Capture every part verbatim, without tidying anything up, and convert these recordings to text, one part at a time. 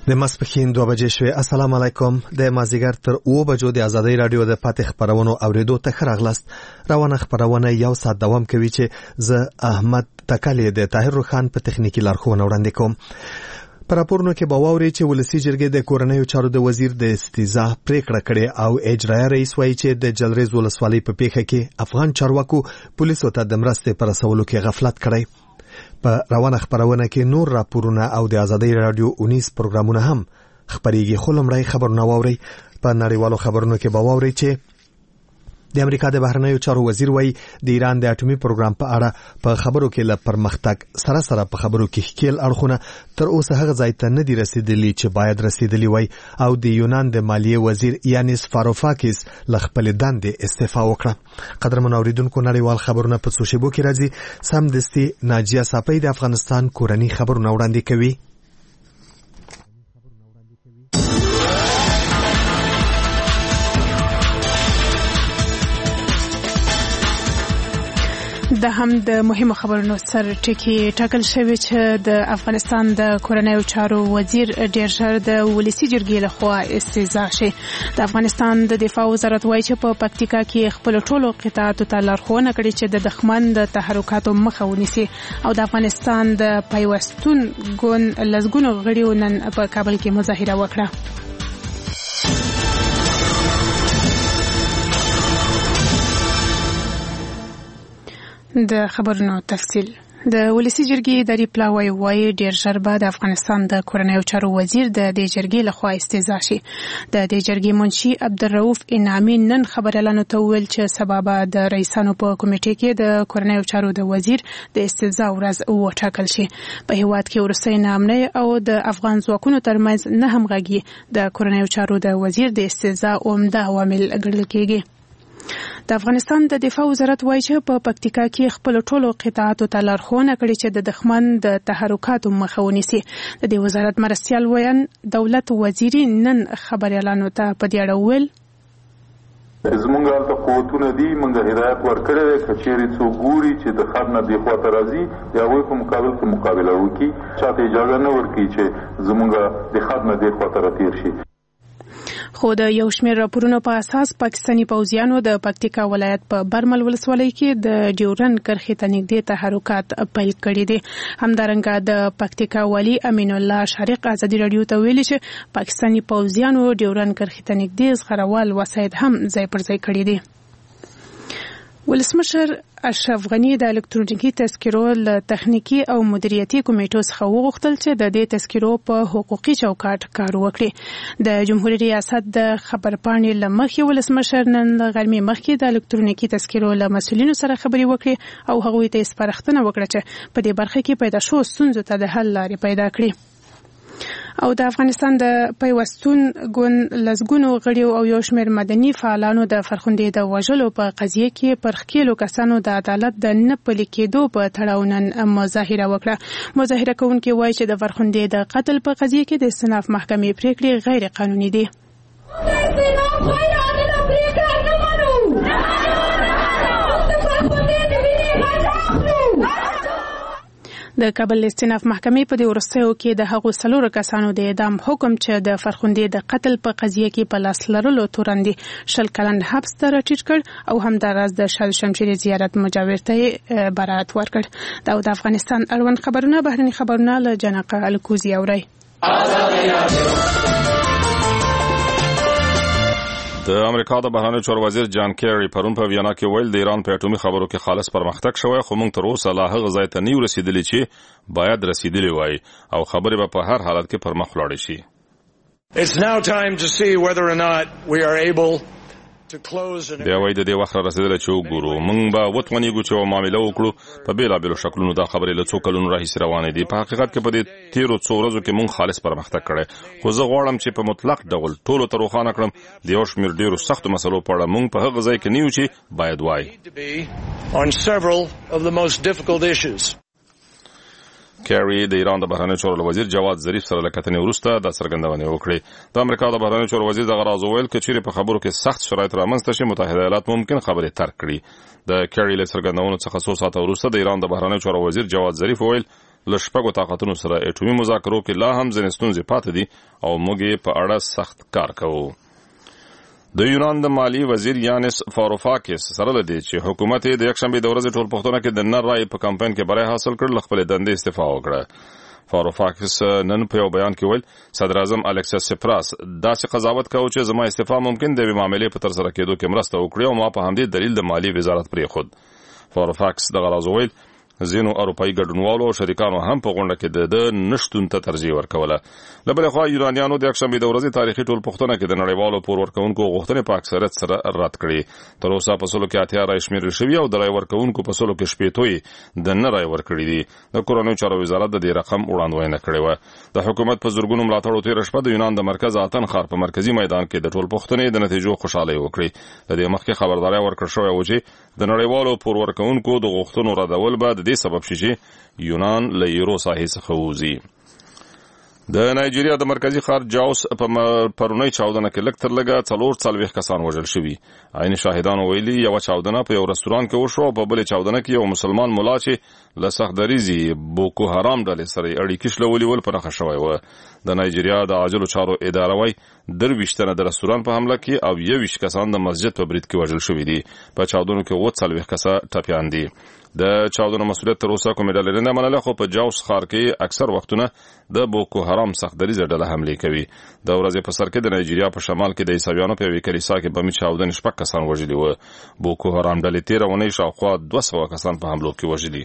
د ماسپښین دوه بجې شوې. السلام علیکم. د مازیګر تر اوه بجو د ازادۍ رادیو د پاتې خبرونو اوریدو ته ښه راغلاست. روانه خبرونه یو ساعت دوام کوي چې زه احمد تکلی د طاهر روخان په تخنیکی لارښوونه وړاندې کوم. په راپورونو کې به واورئ چې ولسي جرګې د کورنیو چارو د وزیر د استیضاح پریکړه کړې او اجرایه رئیس وایي چې د جلریز ولسوالۍ په پیښه کې افغان چارواکو پولیسو ته د مرستې په رسولو کې غفلت کړی. په روانه خبرونه کې نور راپورونه او د ازادۍ رادیو اونیس پروګرامونه هم خبريږي. خو لمړی خبرونه واورئ. په نړیوالو خبرونو کې به واورئ چې د امریکا د بهرنیو چارو وزیر وایي د ایران د اټومي پروګرام په اړه په خبرو کې له پرمختګ سره سره په خبرو کې ښکیل اړخونه تر اوسه هغه ځای ته نه دي رسیدلي چې باید رسیدلي وای او د یونان د مالیې وزیر یانیس فاروفاکیس له خپلې دندې استعفا وکړه. قدرمن اوریدونکو نړیوال خبرونه په څو شیبو کې راځي. سمدستي ناجیه صافی د افغانستان کورنی خبرونه وړاندې کوي. د هم د مهمو خبرونو سر ټکی ټاکل شوی چې د افغانستان د کورنیو چارو وزیر ډیر ژر د ولسي جرګې لخوا استیضاح شي. د افغانستان د دفاع وزارت وایي چې په پکتیکا کې خپل ټولو قطاعاتو ته لارښوونه کړې چې د دښمن د تحرکاتو مخه ونیسي او د افغانستان د پیوستون ګوند لزګونو غړیو نن په کابل کې مظاهره وکړه. د خبرونو تفصیل. د ولسي جرګې اداري پلاوی وایي ډیر ژر به د افغانستان د کورنیو چارو وزیر د دې جرګې لخوا استیضاح شي. د دې جرګې منشي عبدالرؤف انعامي نن خبريالانو ته ویل چې سبا به د رئیسانو په کمیټې کې د کورنیو چارو د وزیر د استیضاح ورځ وټاکل شي. په هیواد کې وروستۍ ناامنۍ او د افغان ځواکونو ترمنځ نه همغږي د کورنیو چارو د وزیر د استیضاح عمده عوامل ګڼل کېږي. د افغانستان د دفاع وزارت وایي چې په پکتیکا کې خپل ټولو قطاعاتو ته لارښوونه کړې چې د دښمن د تحرکاتو مخه ونیسي. د دې وزارت مرستیال ویان دولت وزیری نن خبريالانو ته په دې اړه ویل زمونږ ته قوتونه دي مونږ هدایت ورکړی دی کچېرې څوک ګوري چې د خط نه دې خواته راځي د هغوی په مقابل کې مقابله وکړي چاته اجازه نه ورکړي چې زمونږ د خط نه دې خواته راتېر شي. خو د یو شمېر راپورونو په اساس پاکستاني پوځیانو د پکتیکا ولایت په برمل ولسوالۍ کې د ډیورن کرښې ته نږدې تحرکات پیل کړي دي. همدارنګه د پکتیکا والي امین الله شارق ازادي رادیو ته ویلي چې پاکستاني پوځیانو ډیورن کرښې ته نږدې زغروال وسایط هم ځای پر ځای کړي دي. ولسمشر اشرف غنی د الکترونیکي تذکرو له تخنیکی او مدیریتي کمیټو څخه وغوښتل چې د دې تذکرو په حقوقي چوکاټ کار وکړي. د جمهوریت ریاست د خبرپاڼې له مخې ولسمشر نن له غرمې مخکې د الکترونیکي تذکرو له مسؤلینو سره خبرې وکړي او هغوی ته سپارښتنه وکړه چې په دې برخه کې پیدا شوو ستونزو ته د حل لارې پیدا کړي. او د افغانستان د پیوستون ګوند لزګونو غړیو او یو شمېر مدني فعالانو د فرخندې د وژلو په قضیه کې پر ښکېلو کسانو د عدالت د نه پلي کېدو په تړاو نن مظاهره وکړه. مظاهره کوونکي وایي چې د فرخندې د قتل په قضیه کې د استئناف محکمې پریکړې غیر قانوني دي. د کابل استئناف محکمې په دې وروستیو کې د هغو څلورو کسانو د اعدام حکم چې د فرخندې د قتل په قضیه کې په لاس لرلو تورندې شل کلن حبس ته راټیټ کړ او همداراز د شاه شمشیر زیارت مجاور ته برائت ورکړ. دا د افغانستان اړوند خبرونه بهرني خبرونه له جنقه الکوزي اوري. د امریکا د بهرنیو چارو وزیر جان کیری پرون په ویانا کې ویل د ایران په اټومي خبرو کې خالص پرمختګ شوی خو موږ تر اوسه لا هغه ځای ته نه رسیدلی چې باید رسیدلی وای او خبرې به په هر حالت کې پر مخ لاړې شي. It's now time to see whether or not we are able بیا وایي د دې وخت را رسېدلی چې وګورو موږ به وتوانېږو چې یوه معامله وکړو په بېلابېلو شکلونو. دا خبرې له څو کلونو راهیسې روانې دي. په حقیقت کې په دې تېرو څو ورځو کې موږ خالص پرمختګ کړی خو زه غواړم چې په مطلق ډول ټولو ته روښانه کړم د یو شمېر ډېرو سختو مسلو په اړه موږ په هغه ځای کې نه یو چې باید وایي. کیری د ایران د بهرنیو چارو وزیر جواد ظریف سره له کتنې وروسته د څرګندونې وکړې. د امریکا د بهرنیو چارو وزیر دغه راز وویل که چیرې په خبرو کې سخت شرایط رامنځته شي متحده ایالات ممکن خبرې ترک کړي. د کیری له څرګندونو څخه څو ساعته وروسته د ایران د بهرنیو چارو وزیر جواد ظریف وویل له شپږو طاقتونو سره اټومي مذاکرو کې لا هم ځینې ستونزې پاتې دي او موږ یې په اړه سخت کار کوو. د یونان د مالی وزیر یانس فاروفاکس سره د دې چې حکومت یې د یکشنبې د ورځې ټولپوښتنه کې د نر رای په کمپاین کې بری حاصل کړ، خپل دندې استعفا وکړه. فاروفاکس نن په یو بیان کې ویل صدر اعظم الکسیس سپراس داسې قضاوت کوي چې زما استعفا ممکن د معاملې په ترسره کېدو کې مرسته وکړي او ما په همدې دلیل د مالی وزارت پرېښود. فاروفاکس دغه راز ویل ځینو اروپایي ګډونوالو او شریکانو هم په غونډه کې د نشتون ته ترجیح ورکوله. له بلې خوا یونانیانو د یکشنبې د ورځې تاریخي ټولپوښتنه کې د نړیوالو پور ورکوونکو غوښتنې په اکثریت سره رد کړې. تر اوسه په سلو کې اتیا رای شمېرل شوي او د رای ورکوونکو په سلو کې شپېتو یې د نه رای ورکړي دي. د کورنیو چارو وزارت د دې رقم وړاندوینه کړې وه. د حکومت په زرګونو ملاتړو تېره شپه د یونان د مرکز اتن ښار په مرکزي میدان کې د ټولپوښتنې د نتیجو خوشحالۍ وکړې. د دې مخکې خبرداری ورکړل شوی و چې د نړیوالو پور ورکوونکو د غوښتنو ردول به د دې سبب شي چې یونان له یورو ساحې څخه ووځي. د نایجیریا د مرکزي ښار جاوس په پرونۍ چاودنه کې لږ تر لږه څلور څلوېښت کسان وژل شوي. عیني شاهدانو ویلي یوه چاودنه په یو رستوران کې وشوه او په بلې چاودنه کې یو مسلمان ملا چې له سختدریزي بوکو حرام ډلې سره اړیکې شلولي ول په نښه شوی و. د نایجیریا د عاجلو چارو اداره وایي درویشت تنه د رستوران په حمله کې او یوویشت کسان د مسجد په برید کې وژل شوي دي. په چاودنو کې اووه څلوېښت کسه ټپیان دي. د چاودنو مسؤلیت تر اوسه کومې ډلې نه منله، خو په جاوس ښار کې اکثر وختونه د بوکو حرام سختدریزه ډله حملې کوي. د ورځې په سر کې د نایجیریا په شمال کې د عیسویانو په یوې کلیسا کې بمي چاودنې شپږ کسان وژلي وو. بوکو حرام ډلې تېره اونۍ شاوخوا دوه سوه کسان په حملو کې وژلي.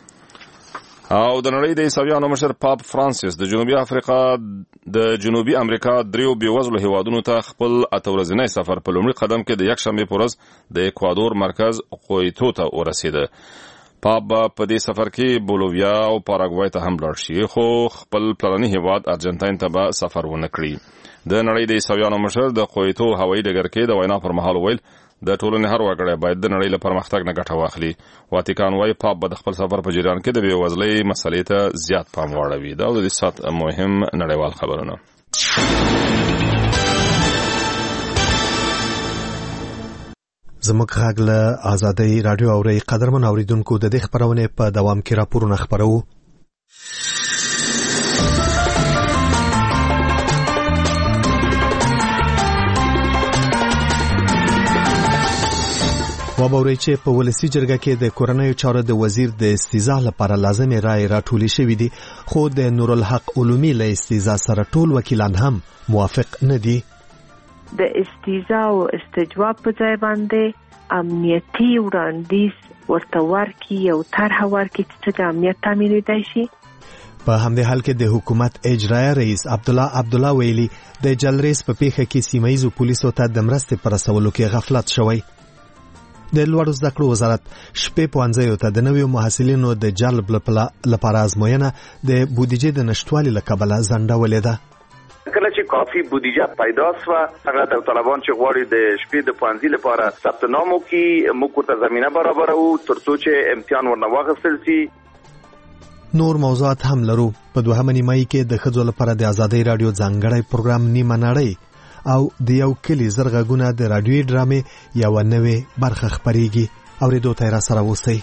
او د نړۍ د عیسویانو مشر پاپ فرانسیس د جنوبي افریقا د جنوبي امریکا دریو بېوزلو هیوادونو ته خپل اته ورځنی سفر په لومړي قدم کې د یکشنبې په ورځ د اکوادور مرکز قویتو ته ورسېده. پاپ به په دې سفر کې بولوویا او پاراګوای ته هم لاړ شي، خو خپل پلاني هیواد ارجنټاین ته به سفر ونه کړي. د نړۍ د عیسویانو مشر د قویتو هوایي ډګر کې د وینا پر مهال ویل د ټولنې هر وګړی باید د نړۍ له پرمختګ نه ګټه واخلي. واتیکان وایي پاپ به د خپل سفر په جریان کې د بېوزلۍ مسلې ته زیات پام واړوي. دا د دې ساعت مهم نړیوال خبرونه. زموږ غږ له آزادۍ راډیو اورئ. قدرمن اوریدونکو، د دې خبرونې په دوام کې راپورونه خپروو. وبورئ چې په ولسي جرګه کې د کورنیو چارو د وزیر د استیضاح لپاره لازمې رایې راټولې شوې دي، خو د نورالحق علومي له استیضاح سره ټول وکیلان هم موافق نه دي. د استیضاح او استجواب په ځای باندې امنیتي وړاندیز ورته ورکړي او طرحه ورکړي چې د امنیت تامینېدای شي. په همدې حال کې د حکومت اجرایه رئیس عبدالله عبدالله ویلي د جلریز په پیښه کې سیمه ییزو پولیسو ته د مرستې په رسولو کې غفلت شوی. د لوړو زده کړو وزارت شپې پوهنځیو ته د نویو محصلینو د جلب لپاره ازموینه د بودیجې د نشټوالي له کبله ځنډولې ده. کله چې کافي بودیجه پیدا شوه، هغه د طالبان چې غواړي د شپې د پوهنځي لپاره ثبت نام وکړي، موږ ورته زمینه برابروو ترڅو چې امتحان ورنه واخیستل شي. نور موضوعات هم لرو. په دوهمه نیمایي کې د ښځو لپاره د آزادۍ راډیو ځانګړی پروګرام نیمه نړۍ او د یو کلی زرغږونه د راډیوي ډرامې یوه نوې برخه خپریږي. اورېدو ته یې راسره اوسئ.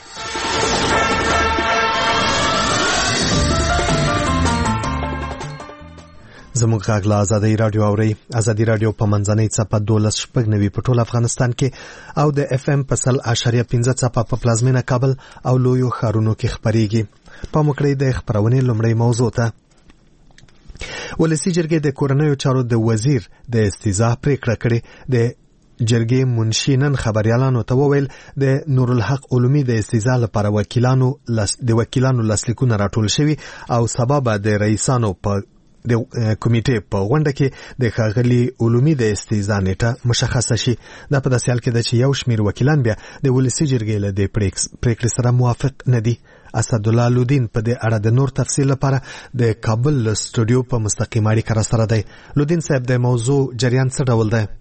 زموږ غږ له آزادۍ راډیو اورئ. آزادۍ راډیو په منځنۍ څپه دولس شپږ نوي په ټول افغانستان کې او د اف ام په سل اشاریه پنځه څپه په پلازمینه کابل او لویو ښارونو کې خپریږي. پام وکړئ د خپرونې لومړۍ موضوع ته. ولسي جرګې د کورنیو چارو د وزیر د استیضاح پریکړه کړې. د جرګې منشي نن خبريالانو ته وویل د نورالحق علومي د استیضاح لپاره وکیلانو د وکیلانو لاسلیکونه راټول شوي او سبا به د رئیسانو په د کمیټې په غونډه کې د ښاغلي علومي د استیضاح نیټه مشخصه شي. دا په داسې حال کې ده چې یو شمېر وکیلان بیا د ولسي جرګې له دې پریکړې سره موافق نه دي. اسدالله لودین په دې اړه د نور تفصیل لپاره د کابل سټوډیو په مستقیم اړیکه را سره دی. لودین صاحب، د موضوع جریان څه ډول دی؟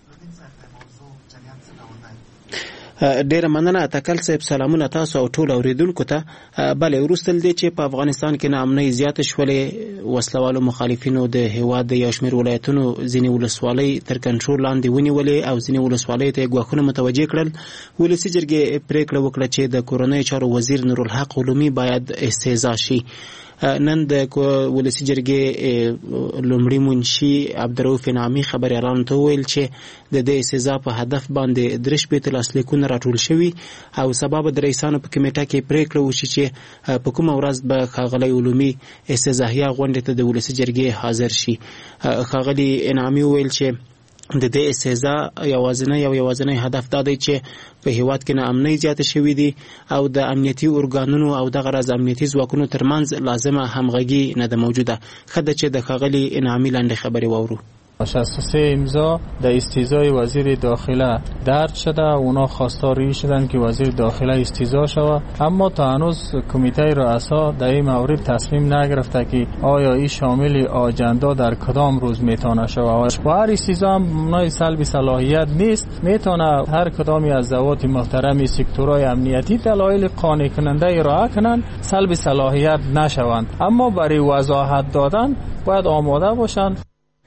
ډیره مننه تکل صاحب. سلامونه تاسو او ټول اوریدونکو ته. بلې وروسته دې چې په افغانستان کې ناامنۍ زیاته شولې، وسلوالو مخالفینو د هیواد د یو شمېر ولایتونو ځینې ولسوالۍ تر کنټرول لاندې ونیولې او ځینې ولسوالۍ ته ګواښونه متوجه کړل. ولسي جرګې پریکړه وکړه چې د کورنیو چارو وزیر نورالحق علومي باید استیضاح شي. نن د ولسی جرګې لومړي منشي عبدالرؤف نعیمي خبريالانو ته ویل چې د دې استیزا په هدف باندې درش په تلاسلیکونه راټول شوي او سبب د رئیسانو په کمیټه کې پریکړه وشي چې په کومه ورځ به ښاغلی علومي استیزاهیه غونډې ته د ولسی جرګې حاضر شي. ښاغلي انعامي ویل چې د دې استیزا یوازینی یو یوازینی هدف دا دی چې په هیواد کې ناامنۍ زیاته شوې دي او د امنیتي ارګانونو او د غرض امنیتي ځواکونو ترمنځ لازمه همغږي نه ده موجوده. خدای چې د ښاغلي انعامي لاندې خبرې واورو. شصت و سه امضا در استیضای وزیر داخله درج شده. اونا خواستار شدن که وزیر داخله استیضا شود، اما تا هنوز کمیته رؤسا در این مورد تصمیم نگرفته که آیا این شامل آجندا در کدام روز میتونه شود. با هر استیضا هم ممنوع سلب صلاحیت نیست، میتونه هر کدامی از ذوات محترم سکتورهای امنیتی دلایل قانع کننده ارائه کنند سلب صلاحیت نشوند، اما برای وضاحت دادن باید آماده باشند.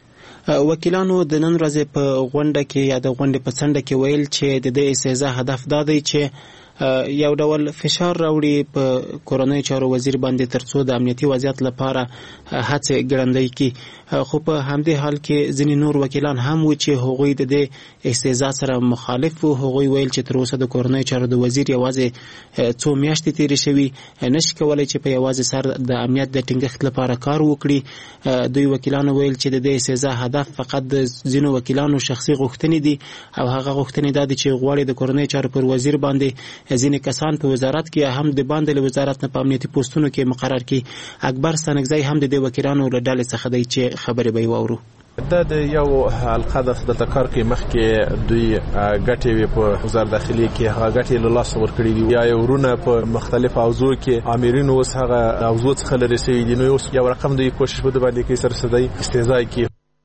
وکیلانو د نن ورځې په غونډه کې یا د غونډې په څنډه کې ویل چې د دې استیزا هدف دا دی چې یو ډول فشار راوړي په کورنۍ چارو وزیر باندې ترڅو د امنیتي وضعیت لپاره هڅې ګړندۍ کړي. خو په همدې حال کې ځینې نور وکیلان هم و چې هغوی د دې استیزا سره مخالف وو. هغوی ویل چې تر اوسه د کورنۍ چارو د وزیر یوازې څو میاشتې تېرې شوي، نشي کولی چې په یوازې سر د امنیت د ټینګښت لپاره کار وکړي. دوی وکیلانو ویل چې د دې استیزا هدف فقط د ځینو وکیلانو شخصي غوښتنې دي او هغه غوښتنې دا دي چې غواړي د کورنۍ چارو پر وزیر باندې ځینې کسان په وزارت کې هم د باندې له وزارت نه په امنیتي پوسټونو کې مقرر کړي. اکبر ستانکزی هم د دې وکیلانو له ډلې څخه دی چې خبرې به یې واورو. دا د یو حلقه د کار کې مخکې دوی ګټې وي په وزارت داخلي کې، هغه ګټې له لاسه ورکړي دي یا یو ورونه په مختلف اوضاع کې امرینو اوس هغه اوضاع څخه لري سوي دي. نو یو رقم دوی کوشش بده باندې کوي سره سدای استهزاء کوي.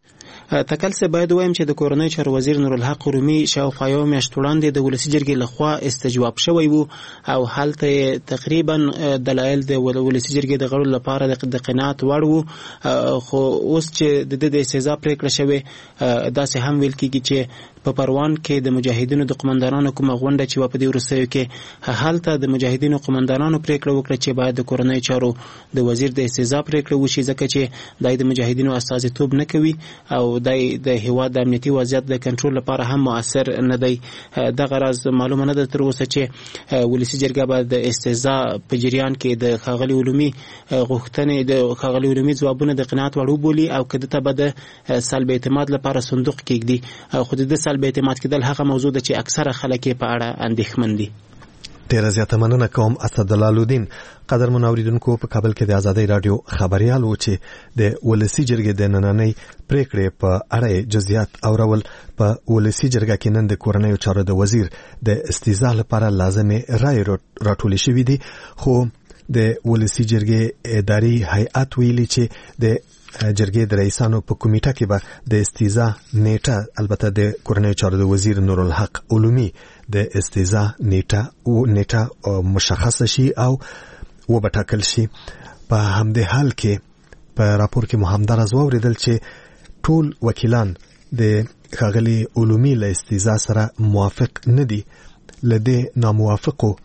تکل څه باید وایم چې د کورنۍ چارو وزیر نورالحق رومي شاوخوا یو میاشت وړاندې د ولسی جرګې لخوا استجواب شوی وو او هلته تقریبا دلایل د ولسی جرګې د غړو لپاره د قناعت وړ وو. خو اوس چې د دې استیزا پریکړه شوې داسې هم ویل کېږي چې په پروان کې د مجاهدینو د قومندانانو کومه غونډه چې په دې وروستیو کې هلته د مجاهدینو قومندانانو پریکړه وکړه چې باید د کورنۍ چارو د وزیر د استیزا پریکړه وشي، ځکه چې دای د مجاهدینو استازیتوب نه کوي او دای د هیواد د امنیتي وضعیت د کنټرول لپاره هم مؤثر نه دی. دغه راز معلومه نه ده تر اوسه چې ولسی جرګه به د استیزا په جریان کې د ښاغلي علومي غوښتنې د ښاغلي علومي ځوابونه د قناعت وړ وبولي او که دته به د سلب اعتماد لپاره صندوق کېږدي. خو د سلب اعتماد کېدل هغه موضوع ده چې اکثره خلک په اړه اندېښمن دي. ډیره زیاته مننه کوم اسدالله لودین. قدرمن اوریدونکو، په کابل کې د آزادۍ رادیو خبريال و چې د ولسی جرګې د نننۍ پریکړې په اړه جزئیات اورول. په ولسی جرګه کې نن د کورنۍ چارو د وزیر د استیزا لپاره لازمه رائے راټول شوې دي، خو د ولسی جرګې اداري هیئت ویلي چې د جرګې د رئیسانو په کمیټه کې به د استیزا نیټه، البته د کورنۍ چارو د وزیر نورالحق علومي د استیزا نیټه او نیټه مشخص شي او و بټاکل شي. په همدې حال کې په راپور کې محمد رضا اوریدل چې ټول وکیلان د ښاغلي علومي له استیزا سره موافق نه دي. لدې ناموافقو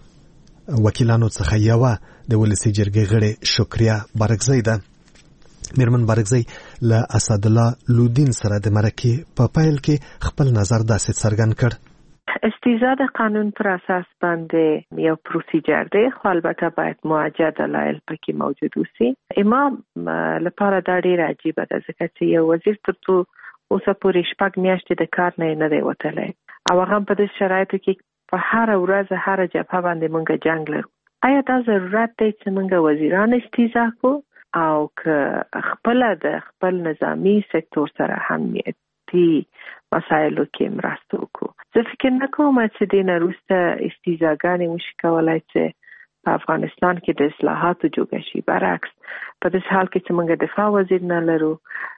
وکیلانو څخه یو د ولسی جرګې غړي شکریا بارکزی ده. میرمن بارکزی له اسدالله لودین سره د مرکې په پیل کې خپل نظر داسې څرګند کړ. استیزا د قانون پر اساس باندې یو پروسیجر دی، خو البته باید موجه دلایل پکې موجود وي. امام لپاره دا ډیر عجیبه ده ځکه چې یو وزیر تر څو اوسه پورې شپږ میاشتې د کار نه نه دی وتلی او هغه په دې شرایطو کې په هر ورځ هر جبهه باندې مونږ جنگ لرو. آیا دا ضرورت دی چې مونږ وزیران استیزا کو او که خپل د خپل نظامی سکتور سره امنیتي مسایلو کې مرسته وکړو؟ زه فکر نه کوم چې د نه وروسته استیزاګانې وشي کولای چې په افغانستان کې د اصلاحاتو جوګه شي. برعکس په دې حال کې چې موږ دفاع وزیر نه لرو،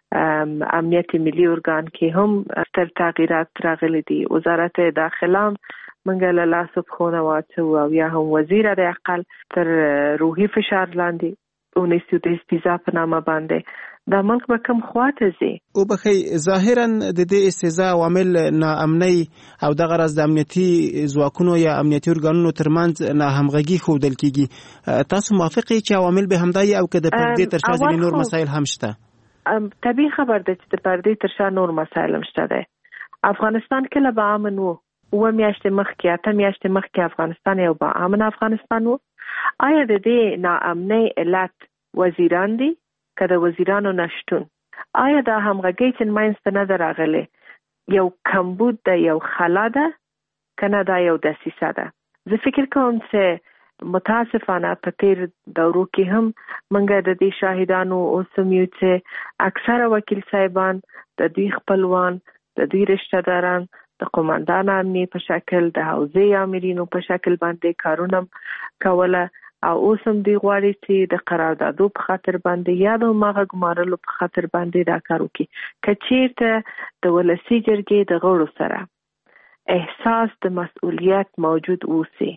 امنیتي ملي ارګان کې هم ستر تغییرات راغلي دي. وزارت داخله موږ له لاسو پخونه واچو او یا هم وزیر د اقل تر روحي فشار لاندې ونیسو د استیزا په نامه باندې. دا ملک به کوم خواته ځي. او بخي ظاهرا د دې استهزاء عوامل ناامنۍ او دغه راز د امنیتي ځواکونو یا امنیتي ارګانونو ترمنځ ناهمغږي ښودل کیږي. تاسو موافقه چې عوامل به همدای او که د پردې تر شا ځینې نور مسایل هم شته؟ طبیعي خبر ده چې د پردې تر شا نور مسایل هم شته دی. افغانستان کله به امن و؟ اوه میاشتې مخکې اته میاشتې مخکې افغانستان یو با امن افغانستان و. آیا د دې ناامنۍ علت وزیران دي که د وزیرانو نشتون؟ آیا دا همغږي چې منځته نه ده راغلې یو کمبود ده، یو خلا ده، که نه دا یو دسیسه ده؟ زه فکر کوم چې متاسفانه په تیر دورو کې هم منګه د دې شاهدانو اوسم یو چې اکثره وکیل صاحبان د دوی خپلوان، د دوی رشتہ داران د قومندان امنیه په شکل، د حوزې امرینو په شکل باندې کارونه کوله او اوس هم دی غواړي چې د قراردادو په خاطر باندې یا د ماغه ګمارلو په خاطر باندې دا کار وکړي. که چیرته د ولسی جرګې د غړو سره احساس د مسؤلیت موجود اوسي،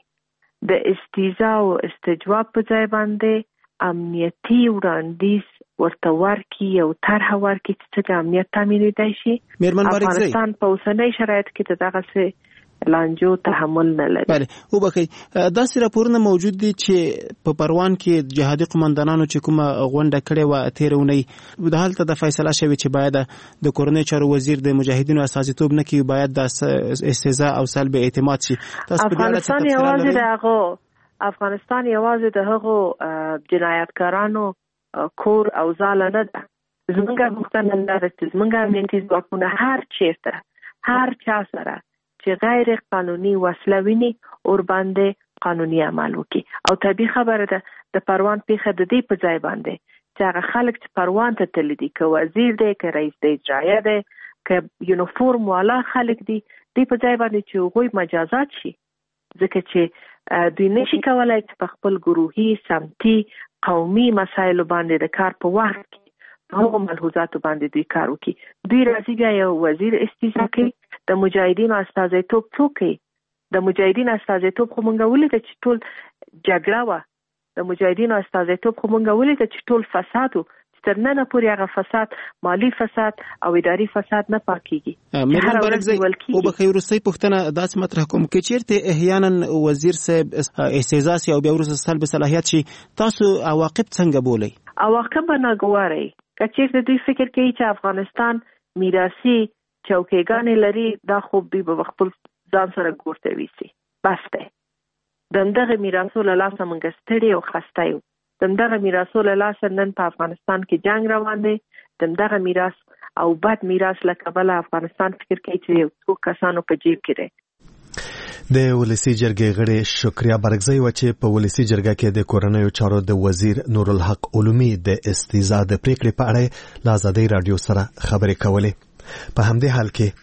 د استیزا او استجواب په ځای باندې امنیتي وړاندیز ورته ورکړي او طرح ورکړي چې څنګه امنیت تامینېدای شي. افغانستان په اوسنۍ شرایطو کې د دغه څه لانجو تحمل نه لري. بله او بخي داسې راپورونه موجود دي چې په پروان کې جهادي قومندانانو چې کومه غونډه کړې و تېره اونۍ د هلته د فیصله شوې چې باید د کورنۍ چارو وزیر د مجاهدینو استازیتوب نه کوي، باید د استهزاء او سلب اعتماد شي. افغانستان یوازې د هغه افغانستان یوازې د هغه جنایتکارانو کور او ځاله نه ده. زمونږ غوښتنه دا ده چې زمونږ امنیتي ځواکونه هر چیرته هر چا سره چې غیر قانوني وسله ویني اور باندې قانوني عمل وکړي. او طبیعي خبره ده د پروان پیښه د دې په ځای باندې چې هغه خلک چې پروان ته تللی دي، که وزیر دی، که رئیس د اجرایه دی، که یونیفورم والا خلک دي، دې په ځای باندې چې هغوی مجازات شي، ځکه چې دوی نشي کولای چې په خپل ګروهي سمتي قومي مسایلو باندې د کار په وخت کې هغه ملحوظاتو باندې دوی کار وکړي. دوی راځي بیا یو وزیر استیزا کوي. د مجاهدینو استازیتوب څوک کوي؟ د مجاهدینو استازیتوب خو مونږ ولیده چې ټول جګړه وه. د مجاهدینو استازیتوب خو مونږ ولیده چې ټول فساد و، چې تر ننه پورې هغه فساد، مالي فساد او اداري فساد نه پاکېږي. میرمن بارکزی او بخیر وروستۍ پوښتنه داسې مطرح کوم که چیرته احیانا وزیر صاحب استهزاء سي او بیا وروسته سلب صلاحیت شي، تاسو عواقب څنګه بولئ؟ عواقب به ناګواره. که چیرته دوی فکر کوي چې افغانستان میراثي چوکیګانې لري، دا خوب دوی به خپل ځان سره ګورته ویسي. بس دی. دمدغه میراثو له لاسه موږ ستړي او خسته یو. دمدغه میراثو له لاسه نن په افغانستان کې جنگ روان دی. دمدغه میراث او بد میراث له کبله افغانستان فکر کوي چې یو څو کسانو په جیب کې دی. د ولسی جرګې غړي شکریا برګزی و چې په ولسی جرګه کې د کورنیو چارو د وزیر نور الحق علومي د استیزا د پریکړې په اړه له ازادۍ رادیو سره خبرې کولې. په همدې حال کې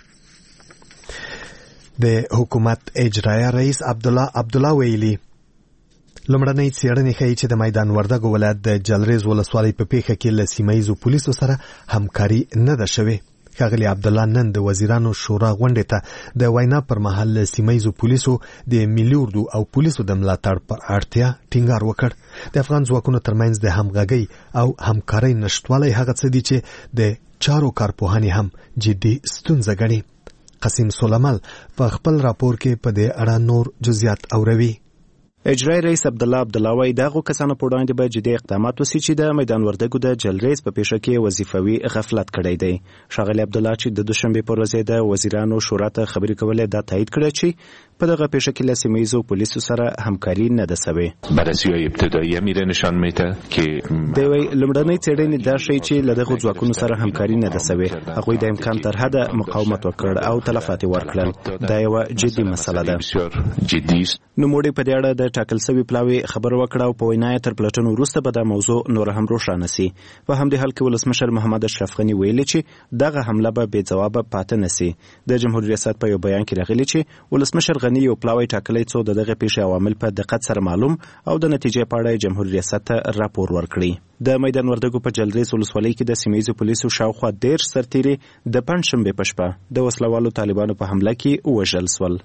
د حکومت اجرایه رئیس عبدالله عبدالله ویلي لومړنۍ څېړنې ښیي چې د میدان وردګو ولایت د جلریز ولسوالۍ په پیښه کې له سیمه ییزو پولیسو سره همکاري نه ده شوې. ښاغلي عبدالله نن د وزیرانو شورا غونډې ته د وینا پر مهال له سیمه ییزو پولیسو د ملي اردو او پولیسو د ملاتړ پر اړتیا ټینګار وکړ. د افغان ځواکونو ترمنځ د همغږۍ او همکارۍ نشتوالی هغه څه دي چې د چارو کارپوهانې هم جدي ستونزه ګڼي. قاسم سلیمال په خپل راپور کې په دې اړه نور جزئیات اوروي. اجرای رئیس عبدالله عبدالله وایي دغو کسانو په وړاندې به جدي اقدامات وسي چې د میدان وردګو د جلریز په پیښه کې وظیفوي غفلت کړی دی. ښاغلي عبدالله چې د دوشنبې پر ورځ د وزیرانو شورا ته خبرې کولې دا تایید کړی چې په دغه پیښه کې له سیمه ییزو پولیسو سره همکاري نه ده سوې. بررسی‌های ابتدایی میره نشان میده که دی وایي لومړنۍ څېړنې دا ښیي چې له دغو ځواکونو سره همکاري نه ده سوې. هغوی د امکان تر حده مقاومت وکړ او تلفات یې ورکړل. دا یوه جدي مسله ده. نوموړي په دې اړه د ټاکل سوي پلاوي خبر وکړه او په وینا یې تر پلټنو وروسته به دا موضوع نور هم روښانه سي. په همدې حال کې ولسمشر محمد اشرف غني ویلي چې دغه حمله به بې ځوابه پاتې نه سي. د جمهوریت ریاست په یو بیان کې راغلي چې ولسمشر غني یو پلاوی ټاکلی څو د دغه پیښې عوامل په دقت سره معلوم او د نتیجې په اړه جمهوریت ریاست ته راپور ورکړي. د میدان وردګو په جلریز ولسوالۍ کې د سیمه ییزو پولیسو شاوخوا دېرش سرتیري د پنجشنبې په شپه د وسلوالو طالبانو په حمله کې ووژل سول.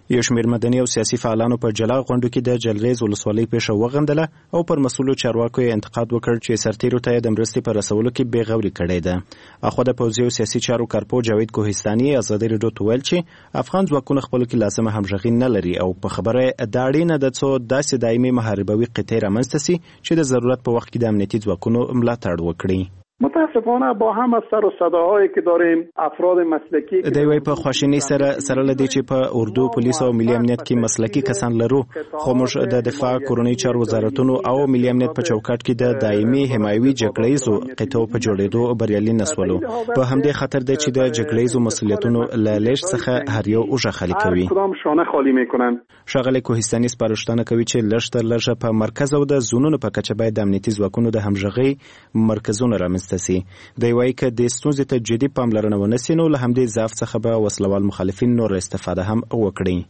یو شمېر مدني او سیاسي فعالانو په جلا غونډو کې د جلریز ولسوالۍ پیښه وغندله او پر مسؤلو چارواکو یې انتقاد وکړ چې سرتیرو ته د مرستې په رسولو کې بې غوري کړې ده. اخوا د پوځي او سیاسي چارو کارپو جاوید کوهستاني ازادي راډیو ته ویل چې افغان ځواکونه خپلو کې لازمه همغږي نه لري او په خبره دا اړینه ده څو داسې دایمي محاربوي قطعې رامنځته سي چې د ضرورت په وخت کې د امنیتي ځواکونو ملاتړ وکړي. متاسفانه با هم از سر و صداهایی که داریم افراد مسلکی دی وی په خواشینی سره سره لدی چې په اردو پولیس او ملي امنیت کې مسلکی کسان لرو خو موږ د دفاع کورنۍ چارو وزارتونو او ملي امنیت په چوکاټ کې د دایمي حمایوي جګړیزو قطعو په جوړېدو بریالي نسولو. په همدې خاطر دی چې د جګړیزو مسولیتونو له لیږد څخه هر یو اوږه خالي کوي. کدام شانه خالی میکنن. ښاغلی کوهستاني سپارښتنه کوي چې لږ تر لږه په مرکز او د زونونو په کچه باید د امنیتي ځواکونو د همغږۍ مرکزونه رامنځته سي. دی وايي که د ستونزې ته جدي پاملرنه ونه سي نو له همدې ضعف څخه به وسلوال مخالفین نور استفاده هم وکړي.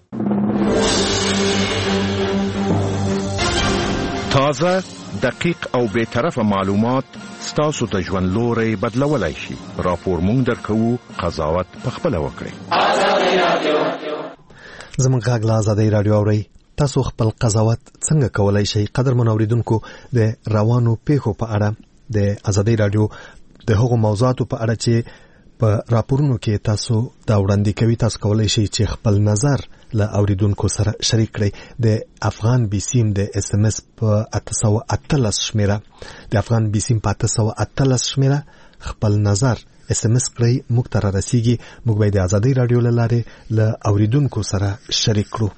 تازه، دقیق او بې طرفه معلومات ستاسو ته ژوند لوری بدلولی شي. راپور مونږ درکوو، قضاوت پخپله وکړئ. زموږ غږ له ازادۍ راډیو اورئ. تاسو خپل قضاوت څنګه کولی شئ؟ قدرمنو اوریدونکو، د روانو پیښو په اړه د ازادۍ راډیو د هغو موضوعاتو په اړه چې په راپورونو کې تاسو دا وړاندې کوي، تاسو کولی شئ چې خپل نظر له اوریدونکو سره شریک کړئ. د افغان بیسیم د اس ام اس په اته سوه اتلس شمیره د افغان بیسیم په اته سوه اتلس شمیره خپل نظر اس ام اس کړئ، موږ ته را رسیږي. موږ به د ازادۍ راډیو له لارې له اوریدونکو سره شریک کړو.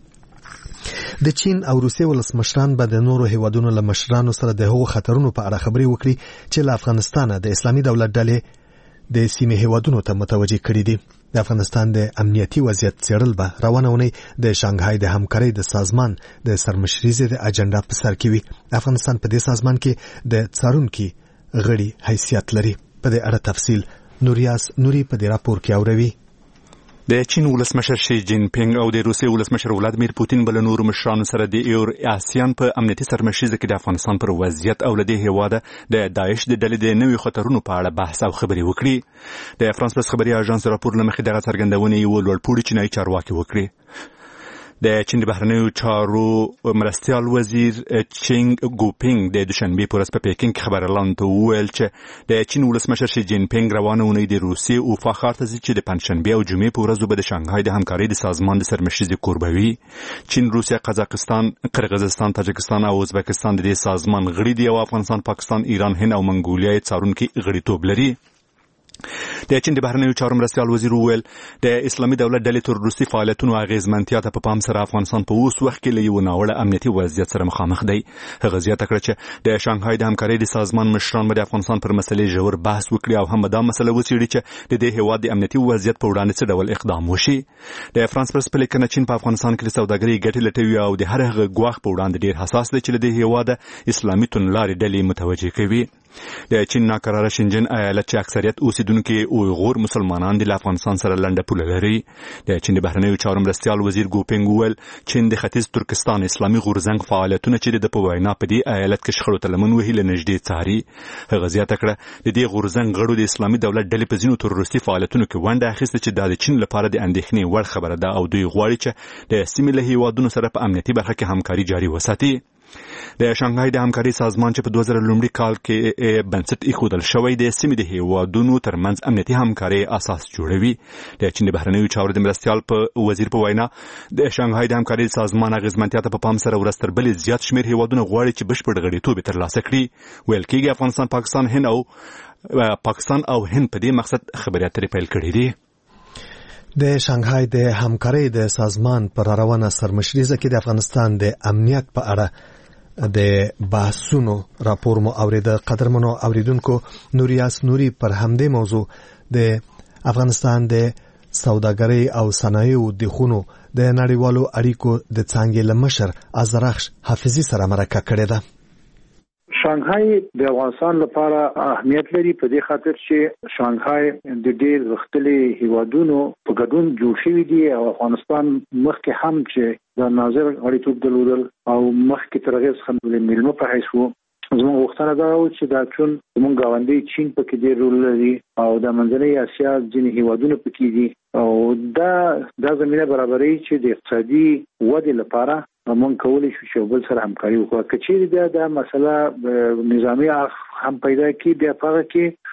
د چین او روسیې ولسمشران به د نورو هیوادونو له مشرانو سره د هغو خطرونو په اړه خبرې وکړي چې له افغانستانه د اسلامي دولت ډلې د سیمې هیوادونو ته متوجه کړي دي. د افغانستان د امنیتي وضعیت څېړل به روانه اونۍ د شانګهای د همکارۍ د سازمان د سرمشریزې د اجنډا په سر کې وي. افغانستان په دې سازمان کې د څارونکي غړي حیثیت لري. په دې اړه تفصیل نوریاس نوري په دې راپور کې اورئ. د چین ولسمشر شي جین پینګ او د روسیې ولسمشر ولادمیر پوتین بل نور مشرانو سره د ایور آسیان په امنیتي سرمشریزه کې د افغانستان پر وضعیت او لدی هواده د داعش د ډلې د نوي خطرونو په اړه بحث او خبرې وکړي. د فرانس پرس خبري اژانس راپور لمخې دغه څرګندونه یو لوړپوړي چینایي چارواکي وکړي. د چین د بهرنیو چارو مرستیال وزیر چینګ ګوپینګ د دوشنبه په ورځ په پیکینګ کې خبرلاند ته وویل چې د چین ولسمشر شي جین پینګ روانه اونۍ د روسیې او فخر ته چې د پنځشنبه او جمعې په ورځ به د شانګهای د همکارۍ د سازمان د سرمشریزې کوربوي. چین، روسیا، قزاقستان، قرغیزستان، تاجکستان او ازبکستان د دې سازمان غړي دي او افغانستان، پاکستان، ایران، هند او منګولیا یې څارونکي غړیتوب لري. د چین د بهرنیو چارو مرستیال وزیر وویل د اسلامي دولت ډلې تر روسي فعالیتونو اغیزمنتیا ته په پام سره افغانستان په اوس وخت کې له یو ناوړه امنیتي وضعیت سره مخامخ دی. هغه زیاته کړه چې د شانګهای د همکارۍ د سازمان مشران به د افغانستان پر مسلې ژور بحث وکړي او هم دا مسله وڅېړي چې د دې هیواد د امنیتي وضعیت په وړاندې څه ډول اقدام وشي. د فرانس پرس په لیکنه چین په افغانستان کې د سوداګرۍ ګټې لټوي او د هر هغه ګواښ په وړاندې ډېر حساس دی چې له دې هیواد اسلامي توندلارې ډلې متوجه کوي. د چین ناکراره شنجن ایالت چې اکثریت اوسیدونکي اویغور مسلمانان د افغانستان سره لنډه پوله لري. د چین د بهرنیو چارو مرستیال وزیر ګوپینګ وویل چین د ختیځ ترکستان اسلامي غورځنګ فعالیتونه چې د په وینا په دې ایالت کې شخړو ته لمن وهي له نږدې څاري. هغه زیاته کړه د دې غورځنګ غړو د اسلامي دولت ډلې په ځینو تروریستي فعالیتونو کې ونډه اخیسته چې د چین لپاره د اندېښنې وړ خبره ده او دوی غواړي چې د سیمې له هیوادونو سره په امنیتي برخه کې همکاري جاري وساتي. د شانګهای د همکارۍ سازمان چې په دوه زره لومړي کال کې بنسټ ایښودل شوی د سیمې د هیوادونو ترمنځ امنیتي همکارۍ اساس جوړوي. د چین د بهرنیو چارو د مرستیال په وزیر په وینا د شانګهای د همکارۍ سازمان اغیزمنتیا ته په پام سره ورځ تر بلې زیات شمېر هیوادونه غواړي چې بشپړ غړیتوب یې ترلاسه کړي. ویل کېږي افغانستان، پاکستان، هند او پاکستان او هند په دې مقصد خبرې اترې پیل کړې دي. د شانګهای د همکارۍ د سازمان پر روانه سرمشریزه کې د افغانستان د امنیت په اړه د بحثونو راپور مو اوریده. قدرمنو اوریدونکو، نوریاس نوري پر همدې موضوع د افغانستان د سوداګرۍ او صنایعو د خونو د نړیوالو اړیکو د څانګې له مشر ازرخش حافظي سره مرکه کړې ده. شانګهای د افغانستان لپاره اهمیت لري په دې خاطر چې شانګهای د ډېر وختلي هیوادونو په ګډون جوړ شوی دی او افغانستان مخکې هم چې د ناظر غړیتوب درلودل او مخکې تر هغې څخه د میلمه په حیث وو زموږ وختونه دا و چې دا چون زموږ غونډي چین پکې ډېر رول لري او د منځنۍ اسیا ځینې هیوادونه پکې دي او دا د زمينه برابرۍ چې د اقتصادي ودې لپاره موږ کولای شو چې بل سره همکاري وکړو. کچېری بیا دا مسله نظامی هم پیدا کی بیا پاره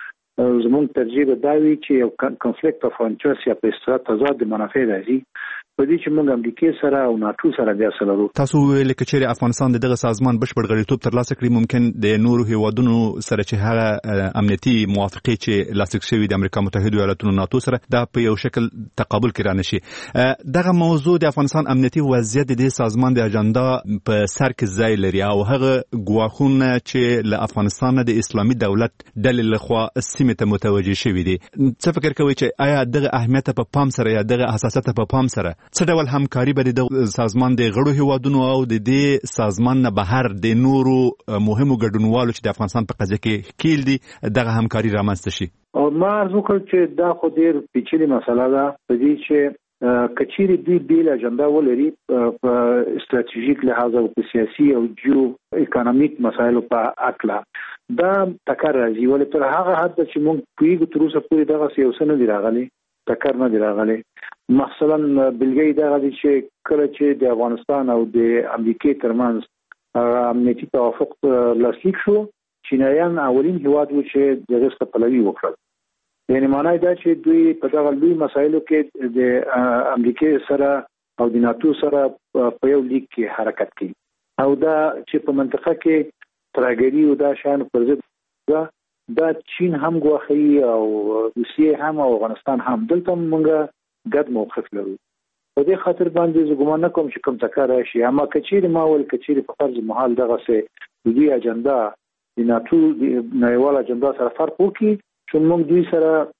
کې زموږ ترجیح دا وی چې یو کنفلیکټ اف انټرست یا په اصطلاح تضاد منافع راځي په دې چې موږ امریکای سره او ناتو سره بیا سره لرو. تاسو ویل کچېری افغانستان دغه سازمان بشپړ غړیتوب ترلاسه کړي ممکن د نورو هیوادونو سره چې هغه امنیتي موافقه چې لاسلیک شوی د امریکا متحده ایالاتونو ناتو سره دا په یو شکل تقابل کې رانشي. دغه موضوع د افغانستان امنیتي وضعیت د سازمان د اجنډا په سر کې ځای لري او هغه ګواښونه چې له افغانستان د اسلامي دولت ډلې لخوا سیمه ته متوجه شوی دي. څه فکر کوئ چې آیا دغه اهمیت په پام سره یا دغه حساسیت په پام سره څه ډول همکاري به د سازمان د غړو هیوادونو او د دې سازمان نه بهر د نورو مهمو ګډونوالو چې د افغانستان په قضیه کې کېل دي دغه همکاري رامنځته شي؟ او ما ارزو کړ چې دا خو ډېر پیچلې مسله ده په دې چې کچېری دوی بیل اجنډا ولري په استراتیژیک لحاظ او په سیاسي او جیو اکونومیک مسایلو په اړه دا تکرار راځي ولې تر هغه حد چې موږ پیګو تر اوسه پورې دغه سیاسونه دی راغلي تکر نه دی راغلی. مثلا بلګۍ دا غوډي چې کله چې د افغانستان او د امریکای ترمنځ امنیتي توافق لاسلیک شو چینایان اولین هیواد و چې دغه څه پلوي وکړل. یعنی معنی دا چې دوی په دغه لوی مسایلو کې د امریکای سره او د ناتو سره په یو لیک کې حرکت کوي او دا چې په منطقه کې ترګری او دا شان پر ضد دا چین هم غواخي او روسیه هم او افغانستان هم دلته مونږه ګډ موقف لرو. په دې خاطر باندې زه ګومان نه کوم چې کوم تکرار شي اما کچېری ما ول کچېری په فرض محال دغه سه د دې اجنډا د ناتو د نړیوال اجنډا سره فرق وکړي چې موږ دوی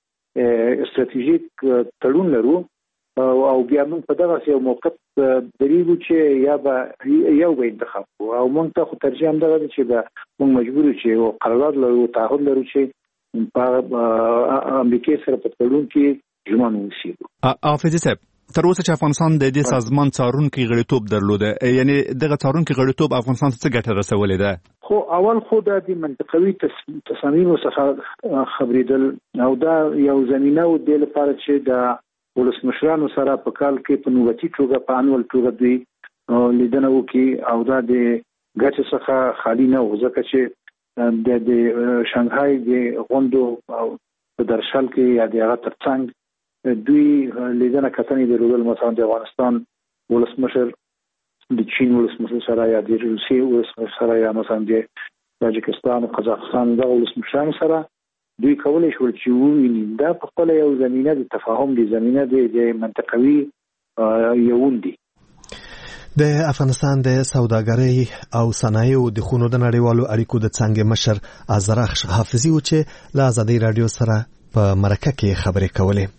سره استراتیژیک تړون لرو او بیا موږ په دغه سه موقف دریږو چې یا به یو به انتخاب او موږ ته خو ترجیح هم دغه چې به موږ مجبور چې یو قرارداد لرو تعهد لرو چې په امریکای سره په تړون کې ژمن اوسو. حافظ صاحب تر اوسه چې افغانستان د دې سازمان څارونکي غړیتوب درلوده یعنی دغه څارونکي غړیتوب افغانستان ته څه ګټه رسولې ده؟ خو اول خو د منطقوي تصامیم څخه خبرېدل او دا یو زمينه و د لپاره چې د ولسمشرانو سره په کال کې په نوبتي توګه په انول توګه دوی لیدنه وکي او دا د ګټه څخه خالی نه و ځکه چې د د شانګهای د غوندو او په درشل کې یا د هغه ترڅنګ دوی لیدنه کتنې د رول مثلا د افغانستان ولسمشر د چین ولسمشر سره یا د روسیې ولسمشر سره یا مثلا د تاجکستان او قزاقستان د ولسمشرانو سره دوی کولای شول چې وویني دا په خپل یو زمينه د تفاهم دی زمينه د منطقوي یووندي. د افغانستان د سوداګرۍ او صنایعو د خونو د نړیوالو اړیکو د څنګه مشر ازرخ حافظي و چې له ازادي رادیو سره په مرکه کې خبرې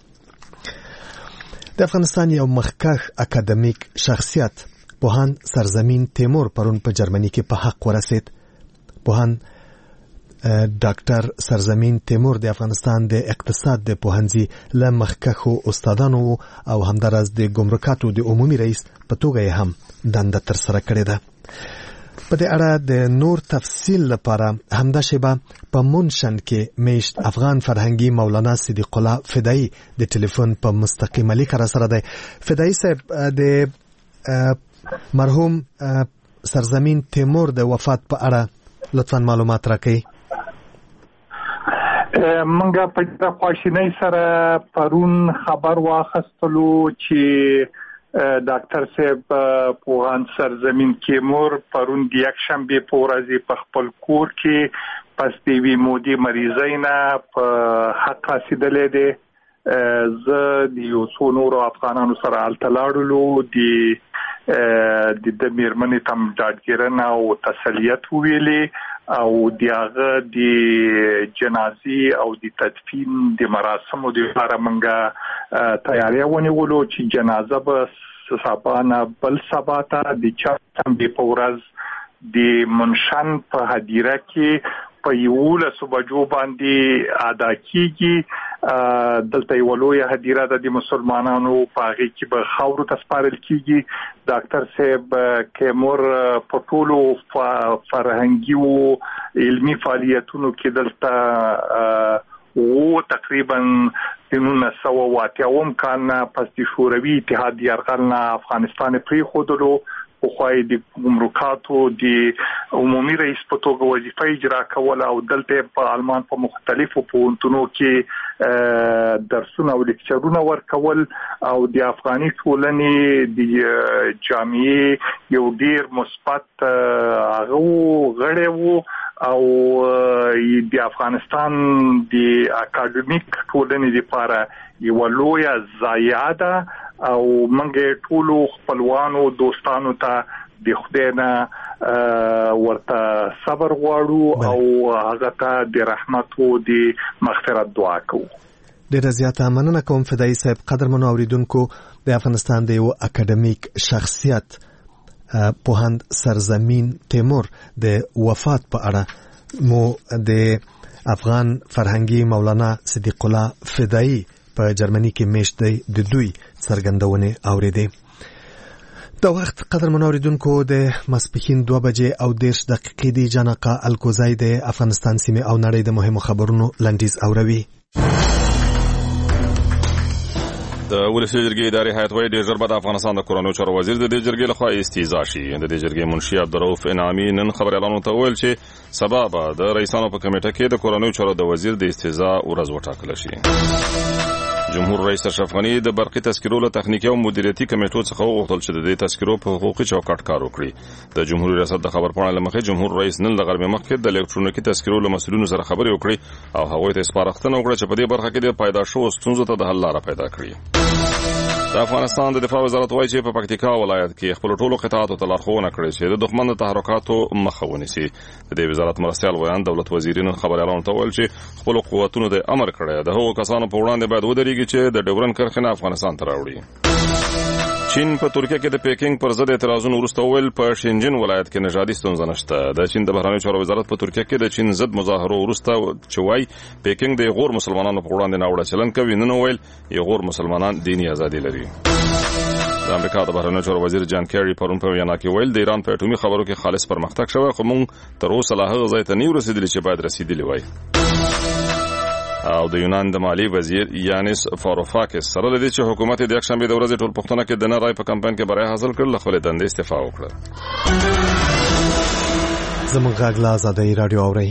کولې. د افغانستان یو مخکښ اکاډمیک شخصیت پوهان سرزمین تیمور پرون په جرمني کې په حق ورسید. پوهان ډاکټر سرزمین تیمور د افغانستان د اقتصاد د پوهنځي له مخکښو استادانو او همدارس د ګمرکاتو د عمومي رئیس په توګه هم دنده تر سره کړې ده. په دې اړه د نور تفصیل لپاره همدا شیبه په مونشن کې میشت افغان فرهنګي مولانا صدیق الله فدایی د ټلیفون په مستقیمه لیک را سره ده. فدایی صاحب د مرحوم سرزمین تیمور د وفات په اړه لطفاً معلومات راکړئ. منګه په خواشینۍ سره پرون خبر واخستلو چې ډاکټر صاحب پوهان سرزمین تیمور پرون د یک شنبه په ورځ په خپل کور کې پس د وی مودي مریضینا په حق رسیدلې ده. زه د یو څو نورو افغانانو سره التلاړلو د د میرمنې تم ډاډګرنه او تسلیت ویلې او دیغه د جنازي او د تدفین د مراسمو د لپاره منګه تیاری ونیولو چې جنازه به سبا بل سبا ته د چم به پورز د منشن په هدیره کې په یوله صبحو باندې ادا کیږي دلته یو لوی هدیره د مسلمانانو په هغه کې به خاورو ته سپارل کیږي. ډاکټر صاحب کیمور په ټولو فرهنګي او علمي فعالیتونو کې دلته او تقریبا نولس سوه او اتیا کال نه پس د شوروي اتحاد یرغل نه افغانستان پریښودلو، خو خو د ګمرکاتو د عمومي رئیس په توګه وظیفه اجرا کوله او دلته په آلمان په مختلفو پوهنتونونو کې درسونه او لیکچرونه ورکول او د افغاني ټولنې د جامعې یو ډیر مثبت هغه غړی وو او د افغانستان د اکاډمیک ټولنې لپاره یو لوی ضایعه ده او منګه ټولو خپلوانو دوستانو ته د خدای نه ورته صبر غواړو او هغه ته د رحمت او د مغفرت دعا کوو. ډیره زیاته مننه کوم فدایي صاحب. قدرمنو اوریدونکو، د افغانستان د یو اکاډمیک شخصیت پوهاند سرزمین تیمور د وفات په اړه مو د افغان فرهنګي مولانا صدیق الله فدایي په جرمني کې میشت دی د دوی څرګندونې اورېدې. د وخت قدرمنو اوریدونکو، د ماسپښین دوه بجې او دېرش دقیقې دی. جانقه الکوزی د افغانستان سیمې او نړۍ د مهمو خبرونو لنډیز اوروي. د ولسي جرګې اداري هیئت وايي ډېر ژر به د افغانستان د کورنیو چارو وزیر د دې جرګې لخوا استیضاح شي. د دې جرګې منشي عبدالرؤف انعامي نن خبریالانو ته وویل چې سبا به د رئیسانو په کمیټه کې د کورنیو چارو د وزیر د استیضاح ورځ وټاکله شي. جمهور رئیس اشرف غني د برقي تذکرو له تخنیکي او مدیریتي کمیټو څخه وغوښتل چې د دې تذکرو په حقوقي چوکاټ کار وکړي. د جمهوریت ریاست د خبرپاڼې له مخې جمهور رئیس نن له غرمې مخکې د الکترونیکي تذکرو له مسؤلینو سره خبرې وکړي او هغوی ته سپارښتنه وکړه چې په دې برخه کې د پیدا شوو ستونزو ته د حل لاره پیدا کړي. د افغانستان د دفاع وزارت وایي چې په پکتیکا ولایت کې خپل ټولو قطاعاتو ته لارښوونه کړې چې د دښمن د تحرکاتو مخه ونیسي. د دې وزارت مرستیال ویان دولت وزیرین خبریالانو ته ویل چې خپل قوتونو د امر کړی د هغو کسانو په وړاندې باید ودرېږي چې د ډیورنډ کرښې نه افغانستان ته راوړي. چین په ترکیه کې د پیکینګ پر ضد اعتراضونو وروسته ویل په شینجن ولایت کې نژادي ستونزه نشته. د چین د بهرنیو چارو وزارت په ترکیه کې د چین ضد مظاهرو وروسته چې وایي پیکینګ د غور مسلمانانو په وړاندې ناوړه چلند کوي، نن ویل غور مسلمانان دیني ازادي لري. د امریکا د بهرنیو چارو وزیر جان کیری پرون په وینا کې ویل د ایران په اټومي خبرو کې خالص پرمختګ شوی، خو موږ تر اوسه لا هغه ځای ته نه یو رسیدلي چې باید رسیدلی وای. او د یونان د مالی وزیر یانس فاروفاکس سره لدی چې حکومت د یکشنبه د ورځې ټول پښتنه کې د نه رای په کمپاین کې بریا حاصل کړل، خپل دندې استعفا وکړه. زموږ غږ لا آزادۍ رادیو اوري.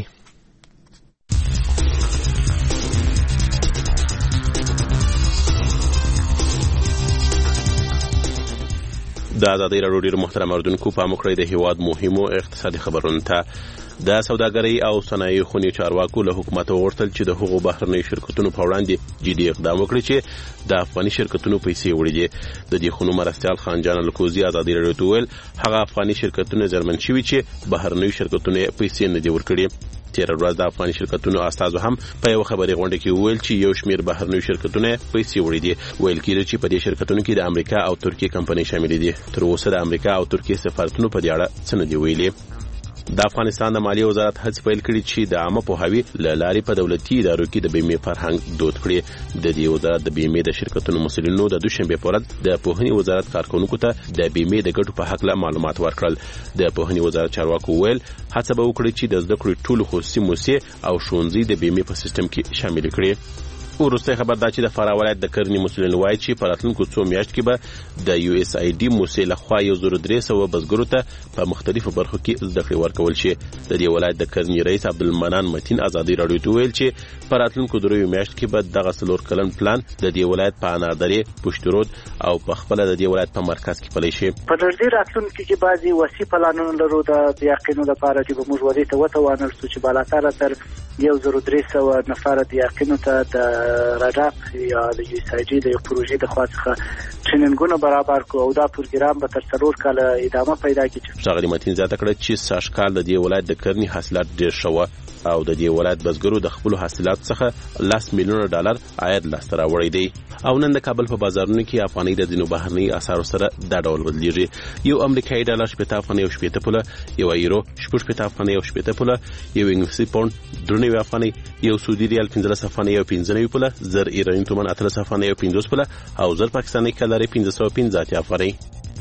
د آزادۍ راډیو ډېر محترم اوریدونکو، په موږ د هیواد مهمو اقتصادي خبرونو ته د سوداګرۍ او صنایع خونې چارواکو له حکومت وغوښتل چې د هغو بهرنیو شرکتونو په وړاندې جدي اقدام وکړي چې د افغاني شرکتونو پیسې وړي دي. د دې خونو مرستیال خانجان الکوزي آزادۍ راډیو ته ویل هغه افغاني شرکتونه زرمن شوي چې بهرنیو شرکتونو پیسې نه دي ورکړي. تیر ورځ د افغاني شرکتونو استازو هم په یو خبري غونډه کې ویل چې یو شمیر بهرنیو شرکتونه پیسې وړي دي. ویل کېږي چې په دې شرکتونو کې د امریکا او ترکیه کمپنۍ شامل دي. تر اوسه د امریکا او ترکیه سفارتونو په دې اړه څه نه دی ویلي. د افغانستان د مالیې وزارت هڅې پیل کړي چې د عامه پوهاوي له لارې په دولتي ادارو کې د بیمې فرهنګ دود کړي. د دې وزارت د بیمې د شرکتونو مسؤلینو د دوشنبه په ورځ د پوهنې وزارت کارکونکو ته د بیمې د ګټو په حق له معلومات ورکړل. د پوهنې وزارت چارواکو ویل هڅه به وکړي چې د زده کړې ټول خصوصي موسسې او ښوونځي د بیمې په سیستم کې شامل کړي. وروسته خبر دا چې د فراه ولایت د کرنې مسؤلین وایي چې په راتلونکو څو میاشتو کې به د یو اس ای ډي موسسې لخوا یو زر درې سوه بزګرو ته په مختلفو برخو کې زده کړې ورکول شي. د دې ولایت د کرنې رئیس عبدالمنان متین آزادۍ راډیو ته ویل چې په راتلونکو دریو میاشتو کې به دغه څلور کلن پلان د دې ولایت په اناردرې، پشت رود او په خپله د دې ولایت په مرکز کې پلی شي. په نږدې راتلونکي کې بعضې وسیع پلانونه لرو د یقینو لپاره چې به موږ ودې ته وتوانل شو چې بالاتره تر یو زر درې سوه نفره د یقینو ته د راډاپ یا د یو اس ای ډي د یو پروژې د خوا څخه ټریننګونه برابر کړو او دا پروګرام به تر څلور کاله ادامه پیدا کړي. ښاغلي متین زیاته کړه چې سږ کال د دې ولایت د کرنې حاصلات ډېر ښه وه. او د دې ولایت بزګرو د خپل حاصلات څخه لس میلیونه ډالر عاید لاسته راوړی دی. او نن د کابل په بازارونو کې افغاني د ځینو بهرني اسعارو سره دا ډول بدلیږي. یو امریکایي ډالر شپږ افغاني او شپږ پوله، یو یورو شپږ افغاني او شپږ پوله، یو انګلیسي پاوند درې افغاني، یو سعودي ریال پنځه افغاني او پنځه پوله، زر ایراني تومان اتلس افغاني او پنځوس پوله او زر پاکستاني کلاري پنځه سوه پنځه افغاني.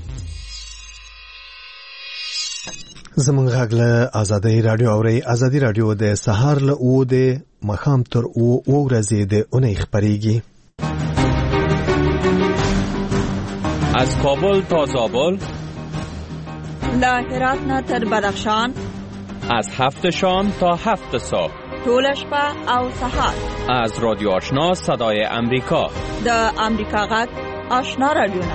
زمونږ غږ له ازادۍ رادیو اورئ. ازادي رادیو د سهار له اوو د ماښام تر اوو اوه ورځې د اونۍ خپرېږي. از کابل تا زابل، له هرات نه تر بدخشان، از هفت شام تا هفت صبح، طول شپه او سحر، از رادیو آشنا صدای امریکا، د امریکا غږ آشنا رادیوونه.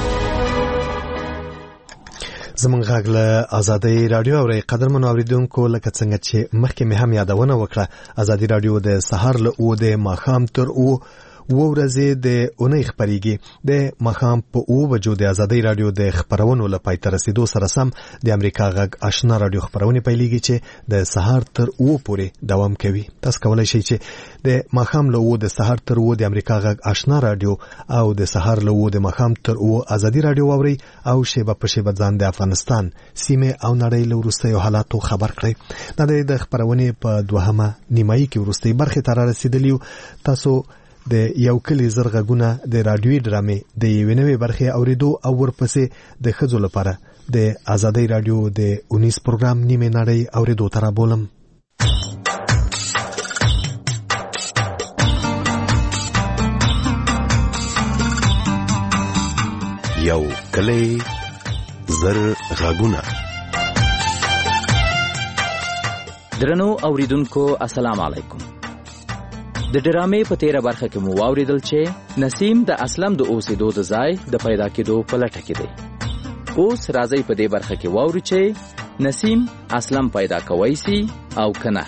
زمونږ غږ له ازادۍ رادیو اورئ. قدرمنو اوریدونکو، لکه څنګه چې مخکې مې هم یادونه وکړه، ازادي رادیو د سهار له اوو د ماښام تر اوو اوه ورځې د اونۍ خپرېږي. د ماښام په اوو بجو د ازادۍ رادیو د خپرونو له پای ته رسېدو سره سم د امریکا غږ آشنا رادیو خپرونې پیلېږي چې د سهار تر اوو پورې دوام کوي. تاسو کولی شئ چې د ماښام له اوو د سهار تر اوو د امریکا غږ آشنا رادیو او د سهار له اوو د ماښام تر اوو ازادي رادیو واورئ او شیبه په شیبه ځان د افغانستان، سیمې او نړۍ له وروستیو حالاتو خبر کړئ. دا د خپرونې په دوهمه نیمایي کې وروستۍ برخې ته را رسېدلي یو. تاسو د یو کلی زر غږونه د رادیوي ډرامې د یوې نوې برخې اورېدو او ورپسې د ښځو لپاره د ازادۍ رادیو د اونیز پروګرام نیمې نړۍ اورېدو ته رابولم. یو کلی زر غږونه. درنو اوریدونکو السلام علیکم. د ډرامې په تیره برخه کې مو واوریدل چې نسیم د اسلم د اوسېدو د ځای د پیدا کېدو په لټه کې دی. اوس راځي په دې برخه کې واورو چې نسیم اسلم پیدا کوي سي او کنه.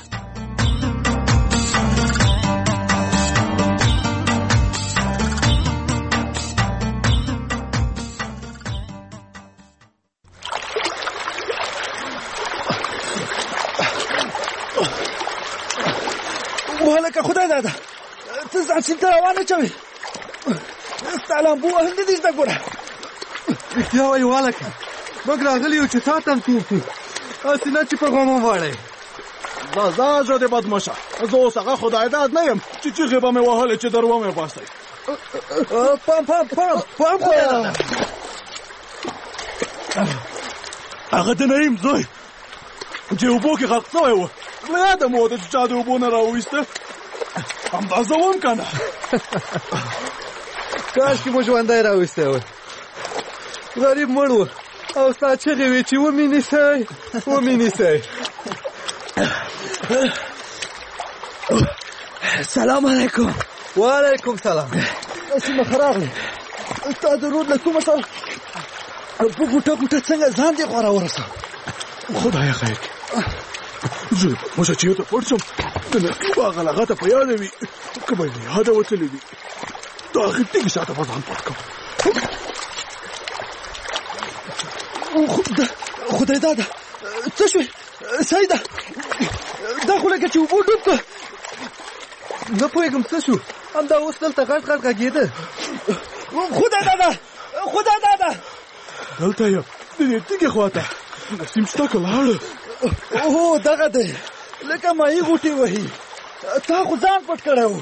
ولکه خدای دادا ته ځان سیند ته روانه چوې، ستا لامبو وهل نه دي زده ګوره. رښتیا وایي والکه، موږ راغلي یو چې تا ته هم توپ کړو، هسې نه چې په غم وواړئ. ځه ځه ژر دې بدمشه، زه اوس هغه خدای داد نه یم چې چیغې به مې وهلې چې در ومې باسئ. پام پام پام پام پام. هغه د نعیم زوی چې اوبو کې غرق شوی و، له یاده مو وته چې چا د اوبو نه راوویسته، همدا زه وم که نه. کاشکې مو ژوندی راویستی وی. غریب مړ و او ستا چغې وې چې ومې نیسئ ومې نیسئ. سلام علیکم. وعلیکم سلام. سیمه ښه راغلې. ستا د رود له کومه سره په ګوټه ګوټه څنګه ځان دې غوره ورسوه. خدایه خیر کړي. زه موږ چېرته پټ شم، د نقیب هغه لغته په یاده وي که به یې له یاده وتلې وي، د هغې تېږې شاته به ځان پټ کړم. خدای داده څه شوې سیده؟ دا خو لکه چې اوبو ډوب کړه. نه پوهېږم څه شو، همدا اوس دلته غټ غټ غږېده. خدای داده خدای داده دلته یم د دې تیږې خواته. نسیم شته که لاړه؟ هو دغه دی، لکه ماهي غوټې وهي. تا خو ځان پټ کړی و.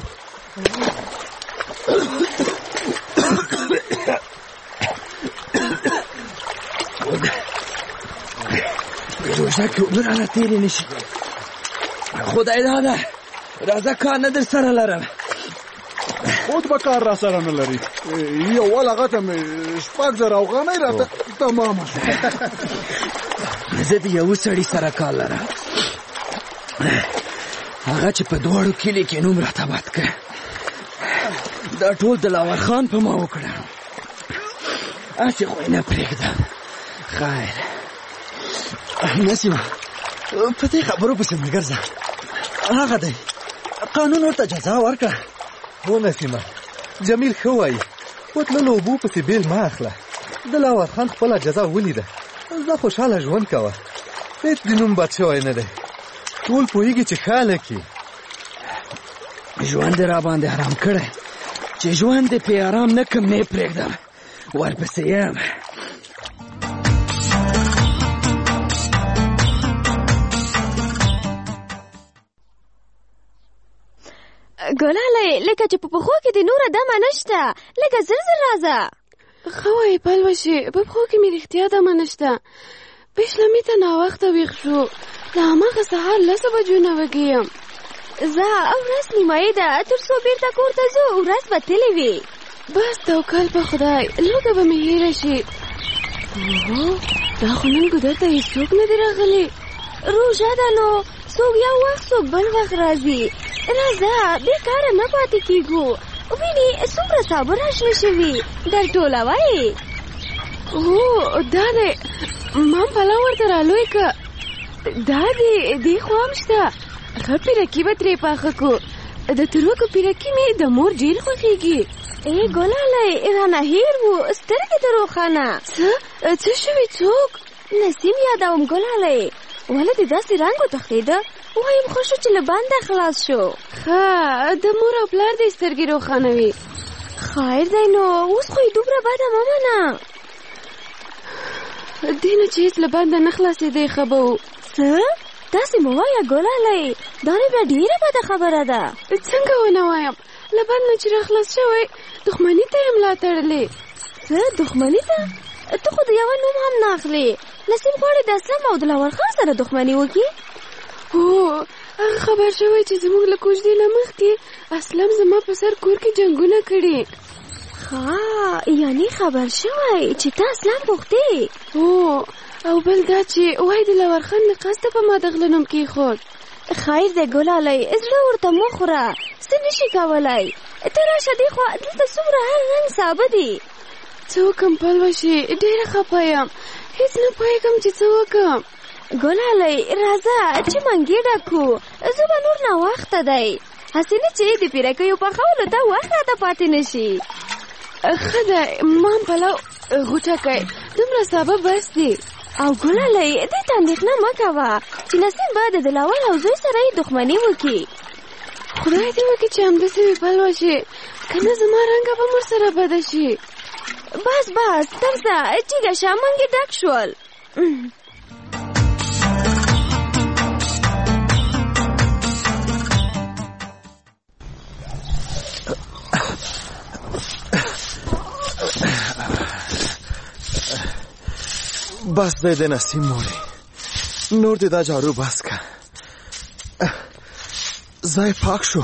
روژه کې اوبه رانه تېرې نه شي. خدای داده راځه کار نه در سره لرم. خود به کار را سره نه لري. یو لغته مې شپږ زره افغانۍ راته تمامه شوه. زه د یو سړي سره کار لرم، هغه چې په دواړو کلي کې نوم راته بد کړ. دا ټول د لاور خان په ما وکړه. هسې خو یې نه پرېږدم. خیر نسیمه، په دې خبرو پسې مه ګرځه. هغه دی، قانون ورته جزا ورکړه. هو نسیمه، جمیل ښه وایي، وتللو اوبو پسې بیل مه اخله. د لاور خان خپله جزا ولیده. زه خوشحاله ژوند کوه، هېڅ د نوم بد شوی نه دی. ټول پوهیږي چې خاله کې ژوند را باندې حرام کړی چې ژوند دې په آرام نه کم نه پرېږدم ورپسې یم. ګلاله لکه چې په پښو کې د نوره دمه نشته لکه زر زر راځه. ښه وایې پلوشې په پښو کې مې رښتیا دمه نشته. پېشلمي ته ناوخته ویښ شو له هماغه سهار لسو بجو نه وږې یم. زه ورځ نیمایي ده تر څو بېرته کور ته ځو ورځ به تلې وي. بس توکل په خدای لوږه به مې هېره شي. دا خو نن ګودر ته هېڅوک نه دی راغلی. روژه ده نو څوک یو وخت څوک بل وخت راځي. راځه بې کاره نه پاتې کېږو. وینې څومره صابر اشنه شوي در ټولوئ. هو دا دی ما پلاو ورته رالوی که دا دی دې خوا هم شته. ښه پیرکي به ترې پاخه کو. د تروکو پیرکي مې د مور ډېر خوښېږي. ای ګلالی رانه هېر و سترګې ته روښانه. څه څه شوي څوک؟ نسیم یادوم ګلالی ولې دې داسې رنګ وتښتېده؟ وایم خو شو چې له بنده خلاص شو. ښه د مور او پلار دې سترګې روښانوي. خیر دی نو اوس خو یې دومره بده مه منه. دې نه چې هېڅ له بنده نه خلاصېدی ښه به و. څه داسې مه وایه ګلالی دا نو بیا ډېره بده خبره ده. څنګه ونه وایم له بند نه چې راخلاص شوی دښمني ته یې ملا تړلې. څه دښمني ته؟ ته خو د یوه نوم هم نه اخلې. نسیم غواړي د اسلم او د لاور خان سره دښمني وکړي. هو هغه خبر شوی چې زموږ له کوژدې نه مخکې اسلم زما په سر کور کې جنګونه کړي. ښه یعنې خبر شوی چې ته اسلم غوښتې. هو او بل دا چې وایي د لاور خان له قصده په ما د غله نوم کېښود. خیر دی ګلالی زړه ورته مه خوره څه نشي کولی. ته راشه دې خوا دلته څومره هر رنګ سابه دي. څه وکړم پلوشې ډېره خفه یم هېڅ نه پوهېږم چې څه وکړم. ګلالی راځه چې منګې ډکو زه به نور ناوخته دی. هسې نه چې د پیرکیو پخولو ته وخت راته پاتې نه شي. ښه دی ما هم پلو غوټه کوي دومره سابه بس دي. او ګلالی دې ته اندېښنه مه کوه چې نسیم به د دلاور او زوی سره یې دښمني وکړي. خدای دې وکړي چې همداسې وي پلوشې که نه زما رنګه به مور سره بده شي. بس بس ترځه ټیږه شه منګې ډک شول. بس دی د نسیم مورې نور دې دا جارو بس که ځای پاک شو.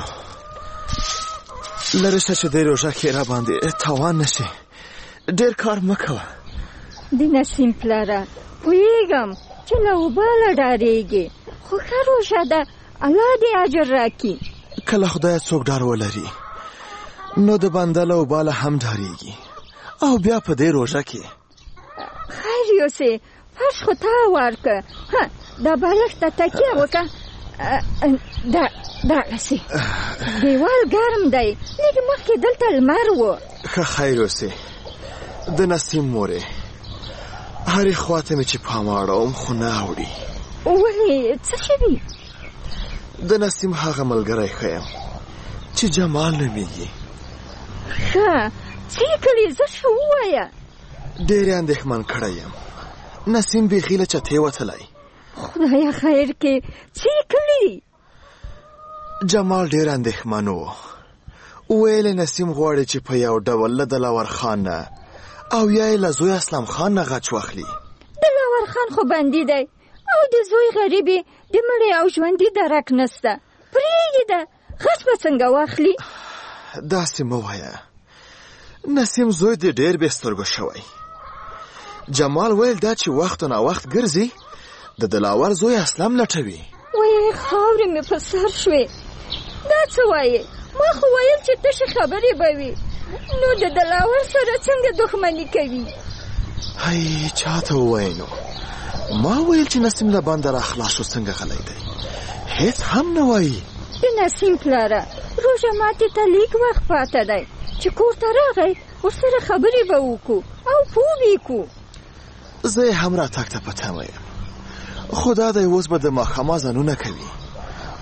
لرې شه چې دې روژه کې را باندې تاوان نشي. ډېر کار مه کوه. د نسیم پلاره پوهېږم چې له اوباله ډارېږي خو ښه روژه ده الله دې اجر راکړي. کله خدای څوک ډار ولري نو د بنده له اوباله هم ډارېږي او بیا په دې روژه کې. خیر یوسې فرش خو تا ورکه. ها دا بالښت ته تکیه وکړه. دا دغسې دیوال ګرم دی لږ مخکې دلته لمر و. ښه خیر یوسې د نسیم مورې هرې خواته مې چې پام اړوم خو نه اوړي. ولې څه شوي؟ د نسیم هغه ملګری ښه یم چې جمال نومیږي. ښه څه یې کړي زه ښه ووایه. ډېر یې اندېښمن کړی یم. نسیم بیخي له چتې وتلی. خدایه خیر کې څه یې کړي؟ جمال ډېر اندېښمن و. ویل نسیم غواړي چې په یو ډول له دلاور خان نه او یا یې له زوی اسلم خان نه غچ واخلي. دلاور خان خو بندي دی او د زوی غریبې د مړې او ژوندي درک نسته. پرېږده غچ به څنګه واخلي؟ داسې مه وایه. نسیم زوی دې ډېر بې سترګو شوی. جمال ویل دا چې وخت نه وخت ګرځي د دلاور زوی اسلم لټوي. وایي خاورې مې په سر شوې. دا څه وایې؟ ما خو ویل چې تشې خبرې به وي نو د دلاور سره څنګه دښمني کوي؟ هی چاته ووایې نو؟ ما ویل چې نسیم له بنده را خلاص شو څنګه غلی دی. هېڅ هم نه وایي. د نسیم پلاره روژه ماتې ته لیک وخت پاته دی چې کور ته راغی ورسره خبرې به وکړو او پوه به یې کړو. زه یې هم راتګ ته په تمه یم خو دا دی اوس به د ماښامه ځانونه کوي.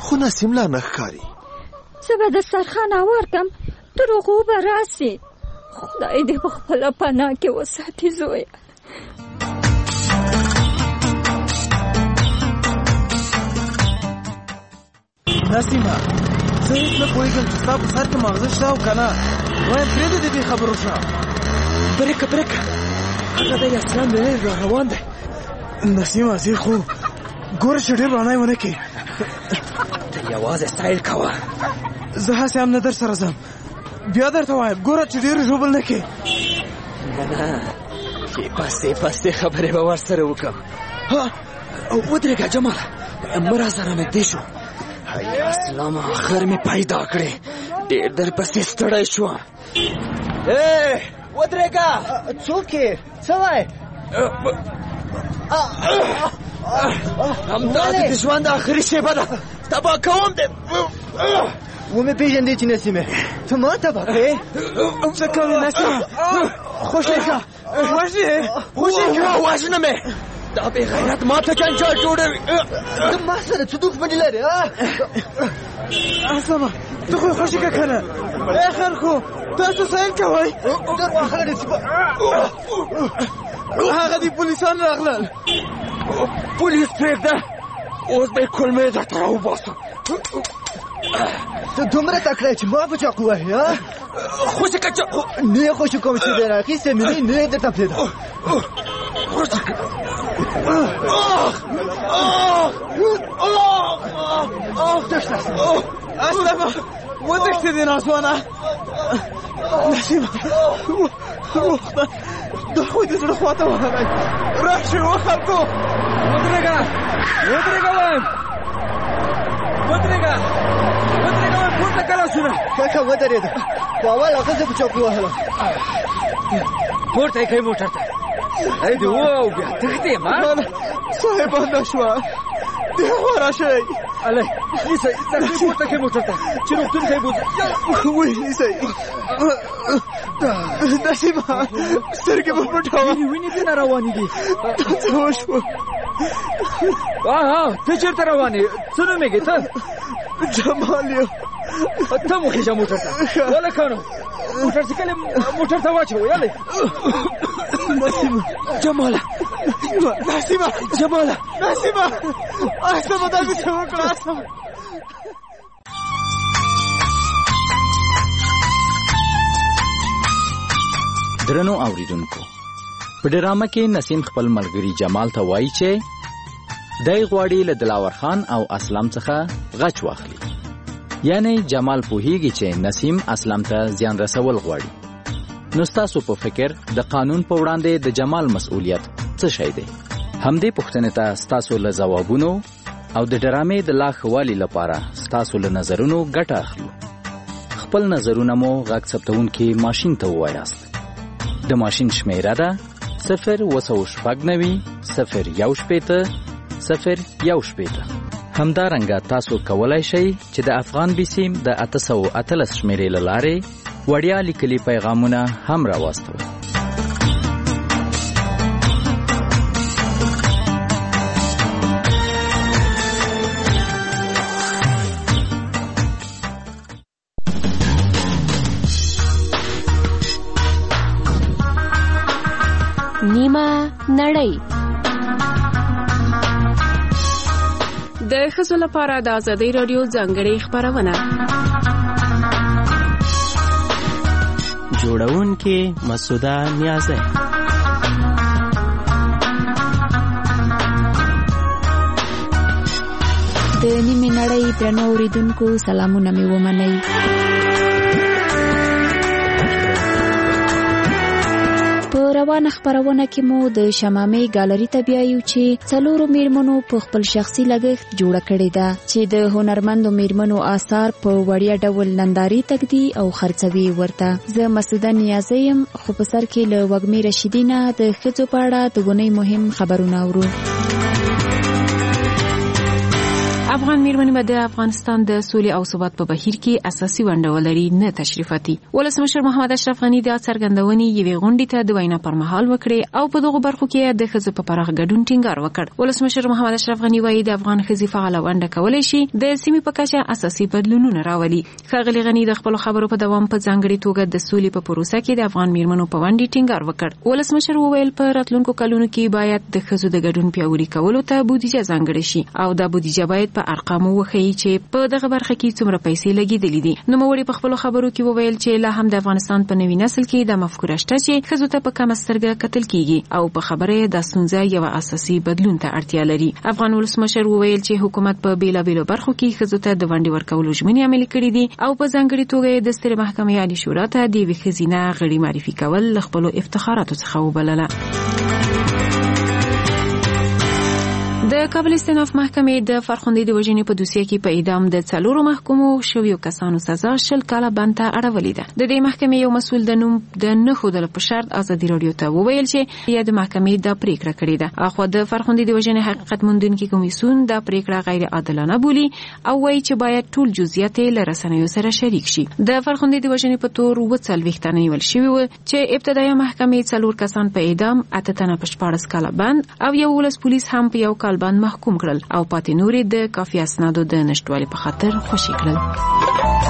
خو نسیم لا نه ښکاري. زه به دسترخوان هوار کړم، تر هغو به راسي. خدای دې په خپله پناه کې وساتي زویه. نسیمه، زه هېڅ نه پوهېږم چې ستا په سر کې ماغزه شته او که نه. وایم پرېږده د دې خبرو شه. برېکه برېکه هغه دی اسلام د لرې را روان دی. نسیمه زه خو ګوره چې ډېر رڼای ونه کړي. ته یوازې سایل کوه، زه هسې هم نه در سره ځم. بیا درته وایم ګوره چې ډېر ژوبل نه کړي. نه نه ښې پستې پستې خبرې به ورسره وکړم. ودرېږه جماله، مه راسره نږدې شو. هی اسلام آخر مې پیدا کړې، ډېر در پسې ستړی شوم. ای ودرېږه. څوک یې؟ څه وایې؟ همدا د ژوند آخري شېبه ده، تباه کوم دې. ومې پېژندې چې نسیمه ته ما تباه کړې؟ څه کوې نسیمه؟ خوشې ښه وژنې خوشې ښه وژنه مې. دا بې غیرت ما ته کنجال جوړوي. ته ما سره څه دښمني لرې؟ اسلامه ته خو یې خوشې که که نه؟ ای خلکو تاسو سیل کوئ. در واخله نسیمه. هغه دي پولیسان راغلل. پولیس پرېږده، اوس به یې کلمې درته راوباسم. ته دومره تکړه چې ما په چاقو وهې؟ خوشې که نه یې خوشې کوم چې دی راخیستې مې نه یې درته پرېږده. اسلامه وتښتېدې نازوانه. نسیمه وخته دا خو دې زړه خواته وهلی. راشئ و خلکو ودرېږه ودرېږه وایم ودرېږه ودرېږه وایم پورته که لاسونه. کاکا ودرېده، خو اول هغه زه په چوکۍ وهلم. پورته یې کوي موټر ته. ای دې و او بیا تښتې ما. صاحب بنده شوه، دې خوا راشئ. الۍ نیسئ تکلیف پورته کوي موټر ته چې روغتون ته یې بوځئ. وایي نیسئ. نسیمه سترګې به پټوه. وینې دې نه روانې دي. دا څه وشوه؟ ته چېرته روان یې؟ څه نومېږې ته؟ جمال یم. ته مو خېژه موټر ته. ولکانو موټر سایکل موټر ته واچوئ. یالئ نسیمه جماله نسیمه جماله نسیمه اسلامه دا مې څه وکړه. اسلامه درنو اوریدونکو، په ډرامه کې نسیم خپل ملګری جمال ته وایي چې دی غواړي له دلاور خان او اسلام څخه غچ واخلي. یعنی جمال پوهیږي چې نسیم اسلام ته زیان رسول غواړي. نو ستاسو په فکر د قانون په وړاندې د جمال مسؤلیت څه شی دی؟ همدې پوښتنې ته ستاسو له ځوابونو او د ډرامې د لا ښه والي لپاره ستاسو له نظرونو ګټه اخلو. خپل نظرونه مو غږ ثبتونکي ماشین ته ووایاست. د ماشین شمیره ده صفر اوه سوه شپږ نوي صفر یو شپېته صفر یو شپېته. همدارنګه تاسو کولی شئ چې د افغان بیسیم د اته سوه اتلس شمیرې له لارې وړیا لیکلي پیغامونه هم راواستوئ. نیمه نړۍ د ښځو لپاره د ازادۍ راډیو ځانګړې خپرونه. جوړونکې مسعوده نیازی. د نیمه نړۍ درنو اوریدونکو سلامونه مې ومنئ. په روانه خپرونه کې مو د شمامې ګالري ته بیایو چې څلورو میرمنو په خپل شخصي لګښت جوړه کړې ده چې د هنرمندو میرمنو آثار په وړیا ډول نندارې تږدي او خرڅوي ورته. زه مسعوده نیازی یم، خو په سر کې له وږمې رشیدینه د ښځو په اړه د ونې مهم خبرونه اورو. افغان میرمنې به د افغانستان د سولې او ثبات په بهیر کې اساسي ونډه ولري نه تشریفاتي. ولسمشر محمد اشرف غني د څرګندونې یوې غونډې ته د وینا پر مهال وکړې او په دغه برخو کې د ښځو په پراخ ګډون ټینګار وکړ. ولسمشر محمد اشرف غني وایي د افغان ښځې فعاله ونډه کولای شي د سیمې په کچه اساسي بدلونونه راولي. ښاغلي غني د خپل خبرو په دوام په ځانګړي توګه د سولې په پروسه کې د افغان میرمنو په ونډې ټینګار وکړ. ولسمشر وویل په راتلونکو کلونو کې باید د ښځو د ګډون پیاوړي کولو ته بودیجه ځانګړې شي او دا بودیجه باید په ارقامو وښیي چې په دغه برخه کې څومره پیسې لګېدلې دي. نوموړي په خپلو خبرو کې وویل چې لا هم د افغانستان په نوي نسل کې د مفکوره شته چې ښځو ته په کمه سترګه کتل کیږي او په خبره د ستونزه یو اساسي بدلون ته اړتیا لري. افغان ولسمشر وویل چې حکومت په بیلابیلو برخو کې ښځو ته د ونډې ورکولو ژمنې عملي کړې دي او په ځانګړي توګه د سترې محکمې عالي شورا ته د یوې ښځینه غړي معرفي کول له خپلو افتخاراتو څخه وبلله. د کابل استیناف محکمې د فرخندې د وژنې په دوسیه کې په اعدام د څلورو محکومو شویو کسانو سزا شل کاله بند ته اړولې ده. د دې محکمې یو مسؤل د نوم د نه ښودلو په شرط ازادي راډیو ته وویل چې یا د محکمې دا پریکړه کړې ده. اخوا د فرخندې د وژنې حقیقت موندونکي کمیسیون دا پریکړه غیر عادلانه بولي او وایي چې باید ټول جزئیات له رسنیو سره شریک شي. د فرخندې د وژنې په تور اووه څلوېښت تنه نیول شوي وو چې ابتدایي محکمې څلور کسان په اعدام، اته تنه په شپاړس کاله بند او یولس پولیس هم په یو کال بند محکوم کړل او پاتې نورې د کافي اسنادو د نشټوالي په خاطر خوشي کړل.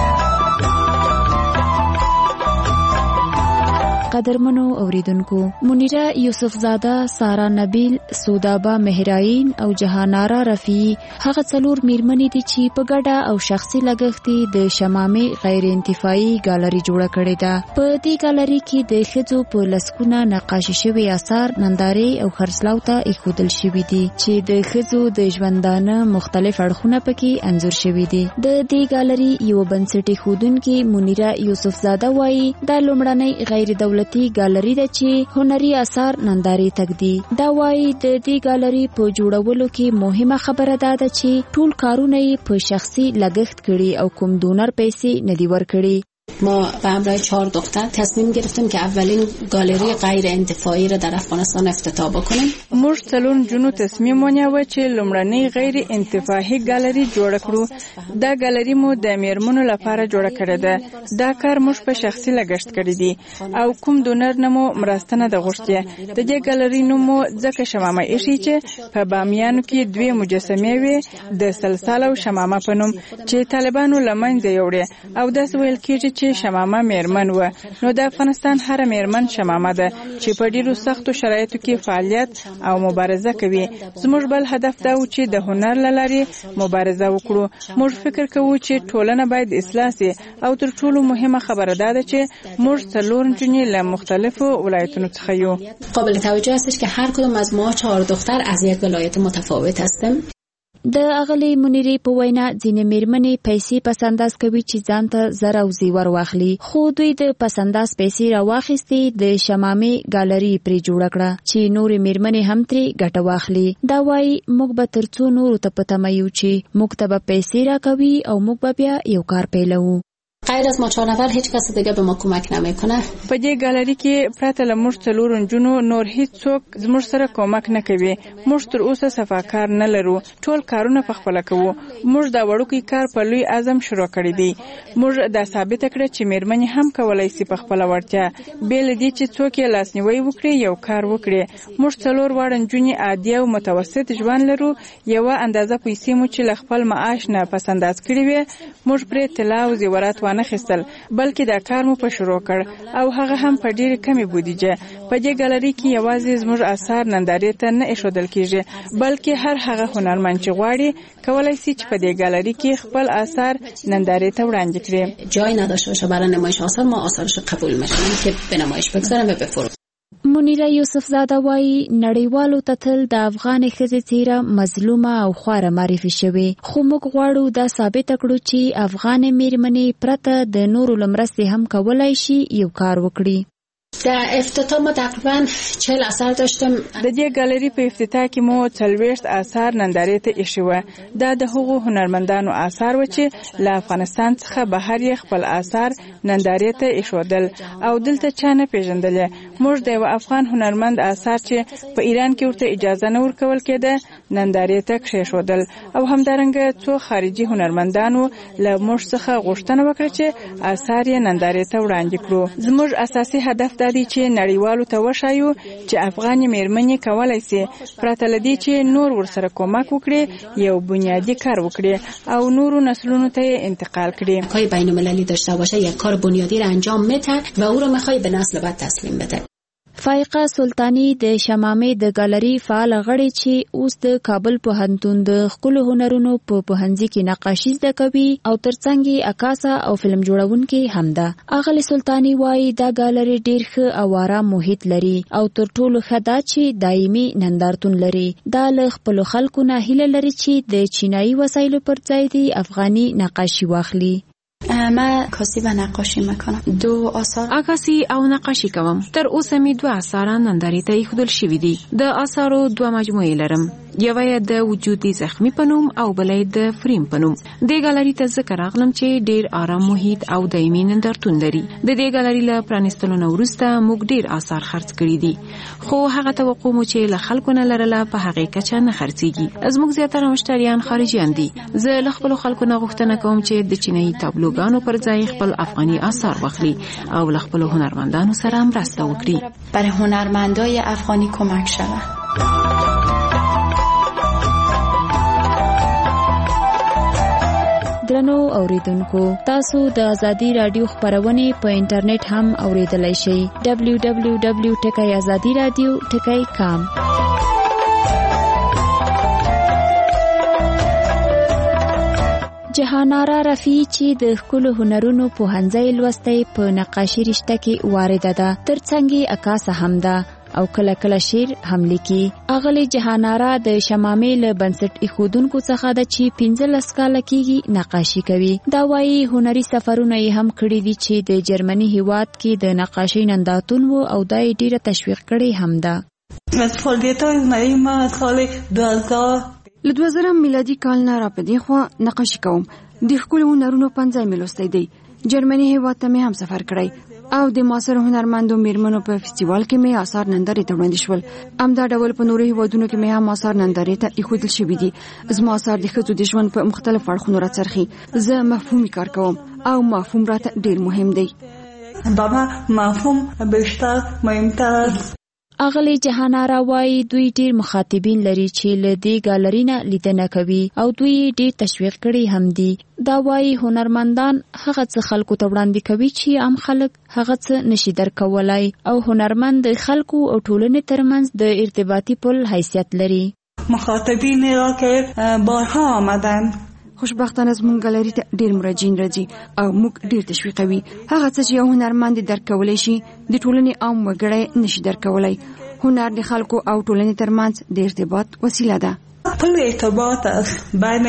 قدرمنو اوریدونکو، منیره یوسف زاده، سارا نبیل، سودابا مهراین او جهانارا رفیعی هغه څلور میرمنې دي چې په ګډه او شخصي لګښت د شمامې غیر انتفاعي ګالري جوړه کړې ده. په دې ګالري کې د ښځو په لسکونه نقاشي شوي آثار، نندارې او خرڅلاو ته ایښودل شوي دي چې د ښځو د ژوندانه مختلف اړخونه پکې انځور شوي دي. د دې ګالري یو بنسټي ښودونکې منیره یوسف زاده وایي دا لومړنۍ غیر دولتي ګالري ده چې هنري آثار نندارې تږدي. دا وایي د دې ګالري په جوړولو کې مهمه خبره دا ده چې ټول کارونه یې په شخصي لګښت کړي او کوم دونر پیسې نه دي ورکړي. ما به همراه چهار دختر تصمیم گرفتیم که اولین گالری غیر انتفاعی را در افغانستان افتتاح بکنیم. موږ څلور جنو تصمیم ونیوه چې لومړنۍ غیر انتفاعي ګالري جوړه کړو. دا ګالري مو د میرمنو لپاره جوړه کړې ده. دا کار موږ په شخصي لګښت کړی دی او کوم دونر نه مو مرسته نه ده غوښتې. د دې ګالري نوم مو ځکه شمامه ایښی چې په بامیانو کې دوه مجسمې وي د سلسله او شمامه په نوم چې طالبانو لمنځه یوړې او داس ویل کېږي چې شمامه میرمن و. نو د افغانستان هر میرمن شمامه ده چې په ډیرو سختو شرایطو کې فعالیت او مبارزه کوي. زموږ بل هدف دا و چې د هنر له لارې مبارزه وکړو. موږ فکر کوو چې ټولنه باید اصلاح شي او تر ټولو مهمه خبره دا ده چې موږ څلور نجونې له مختلفو ولایتونو څخه یو. قابل توجه است که هر کدوم از ما چهار دختر از یک ولایت متفاوت هستیم. د اغلی منیری په وینا ځینې میرمنې پیسې پسنداز کوي چې ځان ته زر او زیور واخلي، خو دوی د پسنداز پیسې راواخیستې د شمامې ګالري پرې جوړه کړه چې نورې میرمنې هم ترې ګټه واخلي. دا وایي موږ به تر څو نورو ته په تمه یو چې موږ ته به پیسې راکوي او موږ به بیا یو کار پیلوو. غیر از ما چهار نفر هیچ کس دیگه به ما کمک نمیکنه. په دې ګالري کې پراته له موږ څلور نجونو نور هیڅ څوک زموږ سره کومک نه کوي. موږ تر اوسه صفاکار نه لرو. ټول کارونه په خپل کوو. موږ دا وړوکی کار په لوی اعظم شروع کړی دی. موږ دا ثابت کړ چې میرمنې هم کولای شي په خپل وړتیا بیل دي چې څوک یې لاسنیوي وکړي یو کار وکړي. موږ څلور وړ نجونې عادي او متوسط ژوند لرو. یو اندازه پیسې مو چې له خپل معاش نه پسنداز کړی وي موږ پرې طلا او زیورات نه خستل، بلکې دا کار مو په شروع کړ او هغه هم په ډېر کمی بودیجه. په دې ګالري کې یوازې زموږ آثار نندارې ته نه ایښودل کیږي، بلکې هر هغه هنرمند چې غواړي کولای شي چې په دې ګالري کې خپل آثار نندارې ته وړاندې کړي. جای نداشته باشه برای نمایش آثار، ما آثارش قبول می‌کنیم که به نمایش بگذاریم و بفروشیم. منیره یوسف زاده وایي نړیوالو ته تل د افغان ښځې څیره مظلومه او خواره معرفي شوې، خو موږ غواړو دا ثابته کړو چې افغان میرمنې پرته د نورو له مرستې هم کولی شي یو کار وکړي. در افتتاح ما تقریبا چهل اثر داشتم. د دې ګالري په افتتاح کې مو څلوېښت اثار نندارې ته ایښي وو. دا د هغو هنرمندانو اثار و چې له افغانستان څخه بهر یې خپل اثار نندارې ته ایښودل او دلته چا نه پیژندل. موږ د یو افغان هنرمند اثار چې په ایران کې ورته اجازه نه ورکول کېده نندارې ته کېښودل او همدارنګه څو خارجي هنرمندانو له موږ څخه غوښتنه وکړه چې اثار یې نندارې ته وړاندې کړو. زموږ اساسي هدف دا دی چې نړیوالو ته وښایو چې افغاني میرمنې کولای شي پرته له دې چې نور ورسره کومک وکړي یو بنیادی کار وکړي او نورو نسلونو ته انتقال کړي. کار بین‌المللی داشته باشه یک کار بنیادی را انجام میده و او رو میخوای به نسل بعد تسلیم بده. فائقه سلطانی د شمامې د ګالري فعال غړي چې اوس د کابل پوهنتون د ښکلو هنرونو په پوهنځي کې نقاشي زده کوي او ترڅنګ یې عکاسه او فلم جوړونکې هم ده. اغلی سلطانی وایي دا ګالري ډېر ښه او آرام محیط لري او تر ټولو ښه دا چې دایمي نندارتون لري. دا له خپلو خلکو نه هیله لري چې د چینایي وسایلو پر ځای دی افغاني نقاشي واخلي. ما عکاسی و نقاشی میکنم. دو آثار عکاسی او نقاشی کوم. تر اوسه می دو آثار نندارې ته ایښودل شوي دي. د آثارو دوه مجموعې لرم. یوه یې د وجودي زخمی په نوم او بله یې د فریم په نوم. دې ګالري ته ځکه راغلم چې ډېر آرام محیط او دایمي نندارتون لري. د دې ګالري له پرانیستلو نه وروسته موږ ډېر آثار خرڅ کړي دي، خو هغه توقع مو چې له خلکو نه لرله په هغې کچه نه خرڅېږي. زموږ زیاتره مشتریان خارجیان دي. زه له خپلو خلکو نه غوښتنه کوم چې د چینایي تابلوګانو پر ځای خپل افغاني آثار واخلي او له خپلو هنرمندانو سره مرسته وکړي. برای هنرمندای افغانی کمک شود. درنو اوریدونکو، تاسو د ازادي رادیو خبرونه په انټرنیټ هم اوریدلای شئ. دبلیو دبلیو دبلیو ټکی ازادي رادیو ټکی کام. جهانارا رفیع چې د ښکلو هنرونو پوهنځی لوستی په نقاشي رشته کې وارده ده، ترڅنګ یې عکاسه هم ده او کله کله شعر هم لیکي. اغلی جهانارا د شمامې له بنسټ ایښودونکو څخه ده چې پنځلس کاله کېږي نقاشي کوي. دا وایي هنري سفرونه یې هم کړي دي چې د جرمني هیواد کې د نقاشۍ نندارتون و او دا یې ډېره تشویق کړې هم ده. فعالیت‌های هنری ما از سال دو هزار له دوه زره میلادي کال نه را په دې خوا نقاشي کوم. د ښکلو هنرونو پنځه مې لوستی دی. جرمني هیواد ته مې هم سفر کړی او د معاصر هنرمندو میرمنو په فستیوال کې مې آثار نندارې ته وړاندې شول. همدا ډول په نورو هیوادونو کې مې هم آثار نندارې ته ایښودل شوي دي. زما آثار د ښځو د ژوند په مختلف اړخونو راڅرخي. زه مفهومي کار کوم او مفهوم راته ډېر مهم دی. بابا مفهوم بیشتر مهمتر است. اغلی جهانارا وایي دوی ډېر مخاطبین لري چې له دې ګالري نه لیدنه کوي او دوی ډېر تشویق کړي هم دي. دا وایي هنرمندان هغه څه خلکو ته وړاندې کوي چې عام خلک هغه څه نشي درکولای او هنرمند د خلکو او ټولنې ترمنځ د ارتباطي پل حیثیت لري. مخاطبین را که بارها آمدن خوشبختانه زموږ ګالري ته ډېر مراجعین راځي او موږ ډېر تشویقوي. هغه څه چې یو هنرمند درک کولی شي د ټولنې عام وګړی نشي درک کولی. هنر د خلکو او ټولنې ترمنځ د ارتباط وسیله ده. پل ارتباط است بین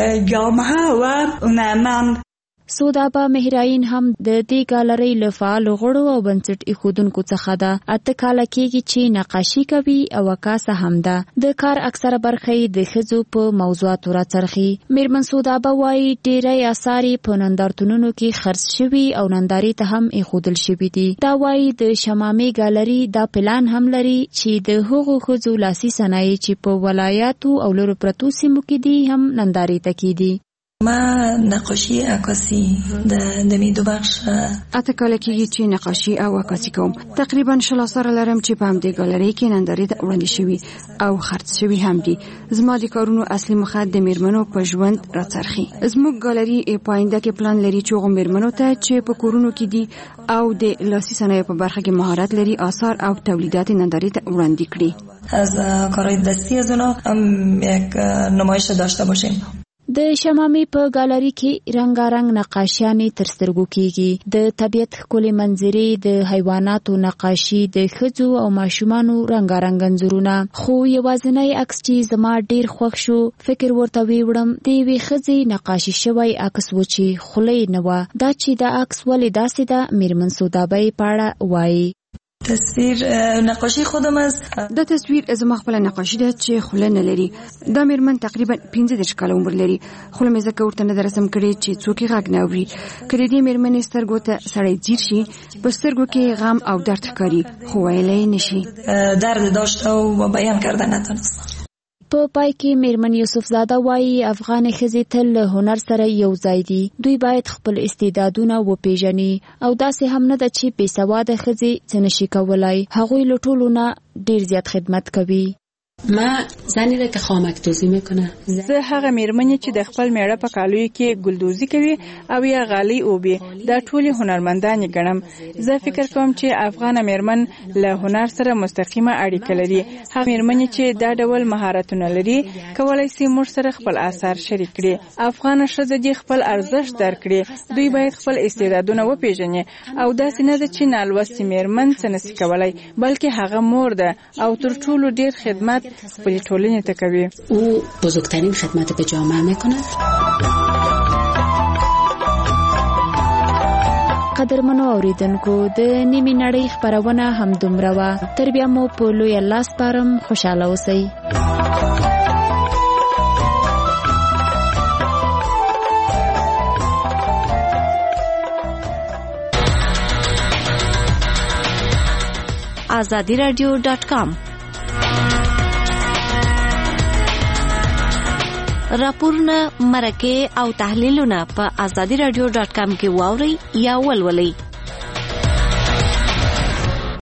جامعه و هنرمند. سودابه مهراین هم د دې ګالرۍ له فعالو غړو او بنسټ ایښودونکو څخه ده. اته کاله کېږي چې نقاشي کوي او عکاسه هم ده. د کار اکثره برخه یې د ښځو په موضوعاتو راڅرخي. میرمن سودابه وایي ډېری اثار یې په نندارتونونو کې خرڅ شوي او نندارې ته هم ایښودل شوي دي. دا وایي د شمامې ګالري دا پلان هم لري چې د هغو ښځو لاسي صنایع چې په ولایاتو او لرو پرتو سیمو کې دي هم نندارې ته کېدي. ما نقاشی عکاسی د دمی دو بخش اته کاله کېږي چې نقاشي او عکاسي کوم. تقریبا شل آثار لرم چې په همدې ګالرۍ کې نندارې ته وړاندې شوي او خرڅ شوي هم دي. زما د کارونو اصلي موخه د میرمنو په ژوند راڅرخي. زموږ ګالري په آینده کې پلان لري چې هغو میرمنو ته چې په کورونو کې دي او د لاسي صنایعو په برخه کې مهارت لري آثار او تولیدات نندارې ته وړاندې کړي. از کارهای دستی از اونا هم یک نمایش داشته باشیم. د شمامې په ګالري کې رنګارنګ نقاشیانې تر سترګو کېږي. د طبیعت ښکلې منظرې، د حیواناتو نقاشي، د ښځو او ماشومانو رنګارنګ انځورونه. خو یوازینی عکس چې زما ډېر خوښ شو، فکر ورته ویوړم د یوې ښځې نقاشي شوی عکس و چې خوله یې نه وه. دا چې دا عکس ولې داسې ده، میرمن سودابه په اړه وایي. تصویر نقاشی خودم است. دا تصویر زما خپل نقاشي ده چې خوله نه لري. دا میرمن تقریبا پنځه دېرش کاله عمر لري. خوله مې ځکه ورته نه ده رسم کړې چې څوک یې غږ نه اوري. که د دې میرمنې سترګو ته سړی ځیر شي په سترګو کې غم او درد ښکاري خو ویلی نشي. درد داشته و بیان کرده نتونست. په پای کې میرمن یوسف زاده وایي افغان ښځې تل له هنر سره یو ځای دي. دوی باید خپل استعدادونه وپیژني او داسې هم نه ده چې بې سواده ښځې څه نشي کولای. هغوی له ټولو نه ډیر زیات خدمت کوي. ما زنی را که خامک دوزی میکنه. زه هغه میرمنې چې د خپل میړه په کالیو کې ګلدوزي کوي او یا غالۍ اوبي دا ټولې هنرمندانې ګڼم. زه فکر کوم چې افغان میرمن له هنر سره مستقیمه اړیکه لري. هغه میرمنې چې دا ډول مهارتونه لري کولای شي موږ سره خپل آثار شریک کړي. افغان ښځې دې خپل ارزښت درکړي. دوی باید خپل استعدادونه وپیژني او داسې نه ده چې نالوستې میرمن څه نشي کولای بلکې هغه مور ده او تر ټولو ډیر خدمت خپل ټولنې ته کوي. او بزرگترین خدمت به جامعه میکنه. قدرمنو اوریدونکو د نیمه نړۍ خبرونه هم دومره وه. تر بیا مو په لوی الله سپارم. خوشاله اوسئ. آزادی رادیو ډاٹ کام راپورونه، مرکې او تحلیلونه په آزادی رادیو ډاٹ کام کې واورئ یا ولولئ.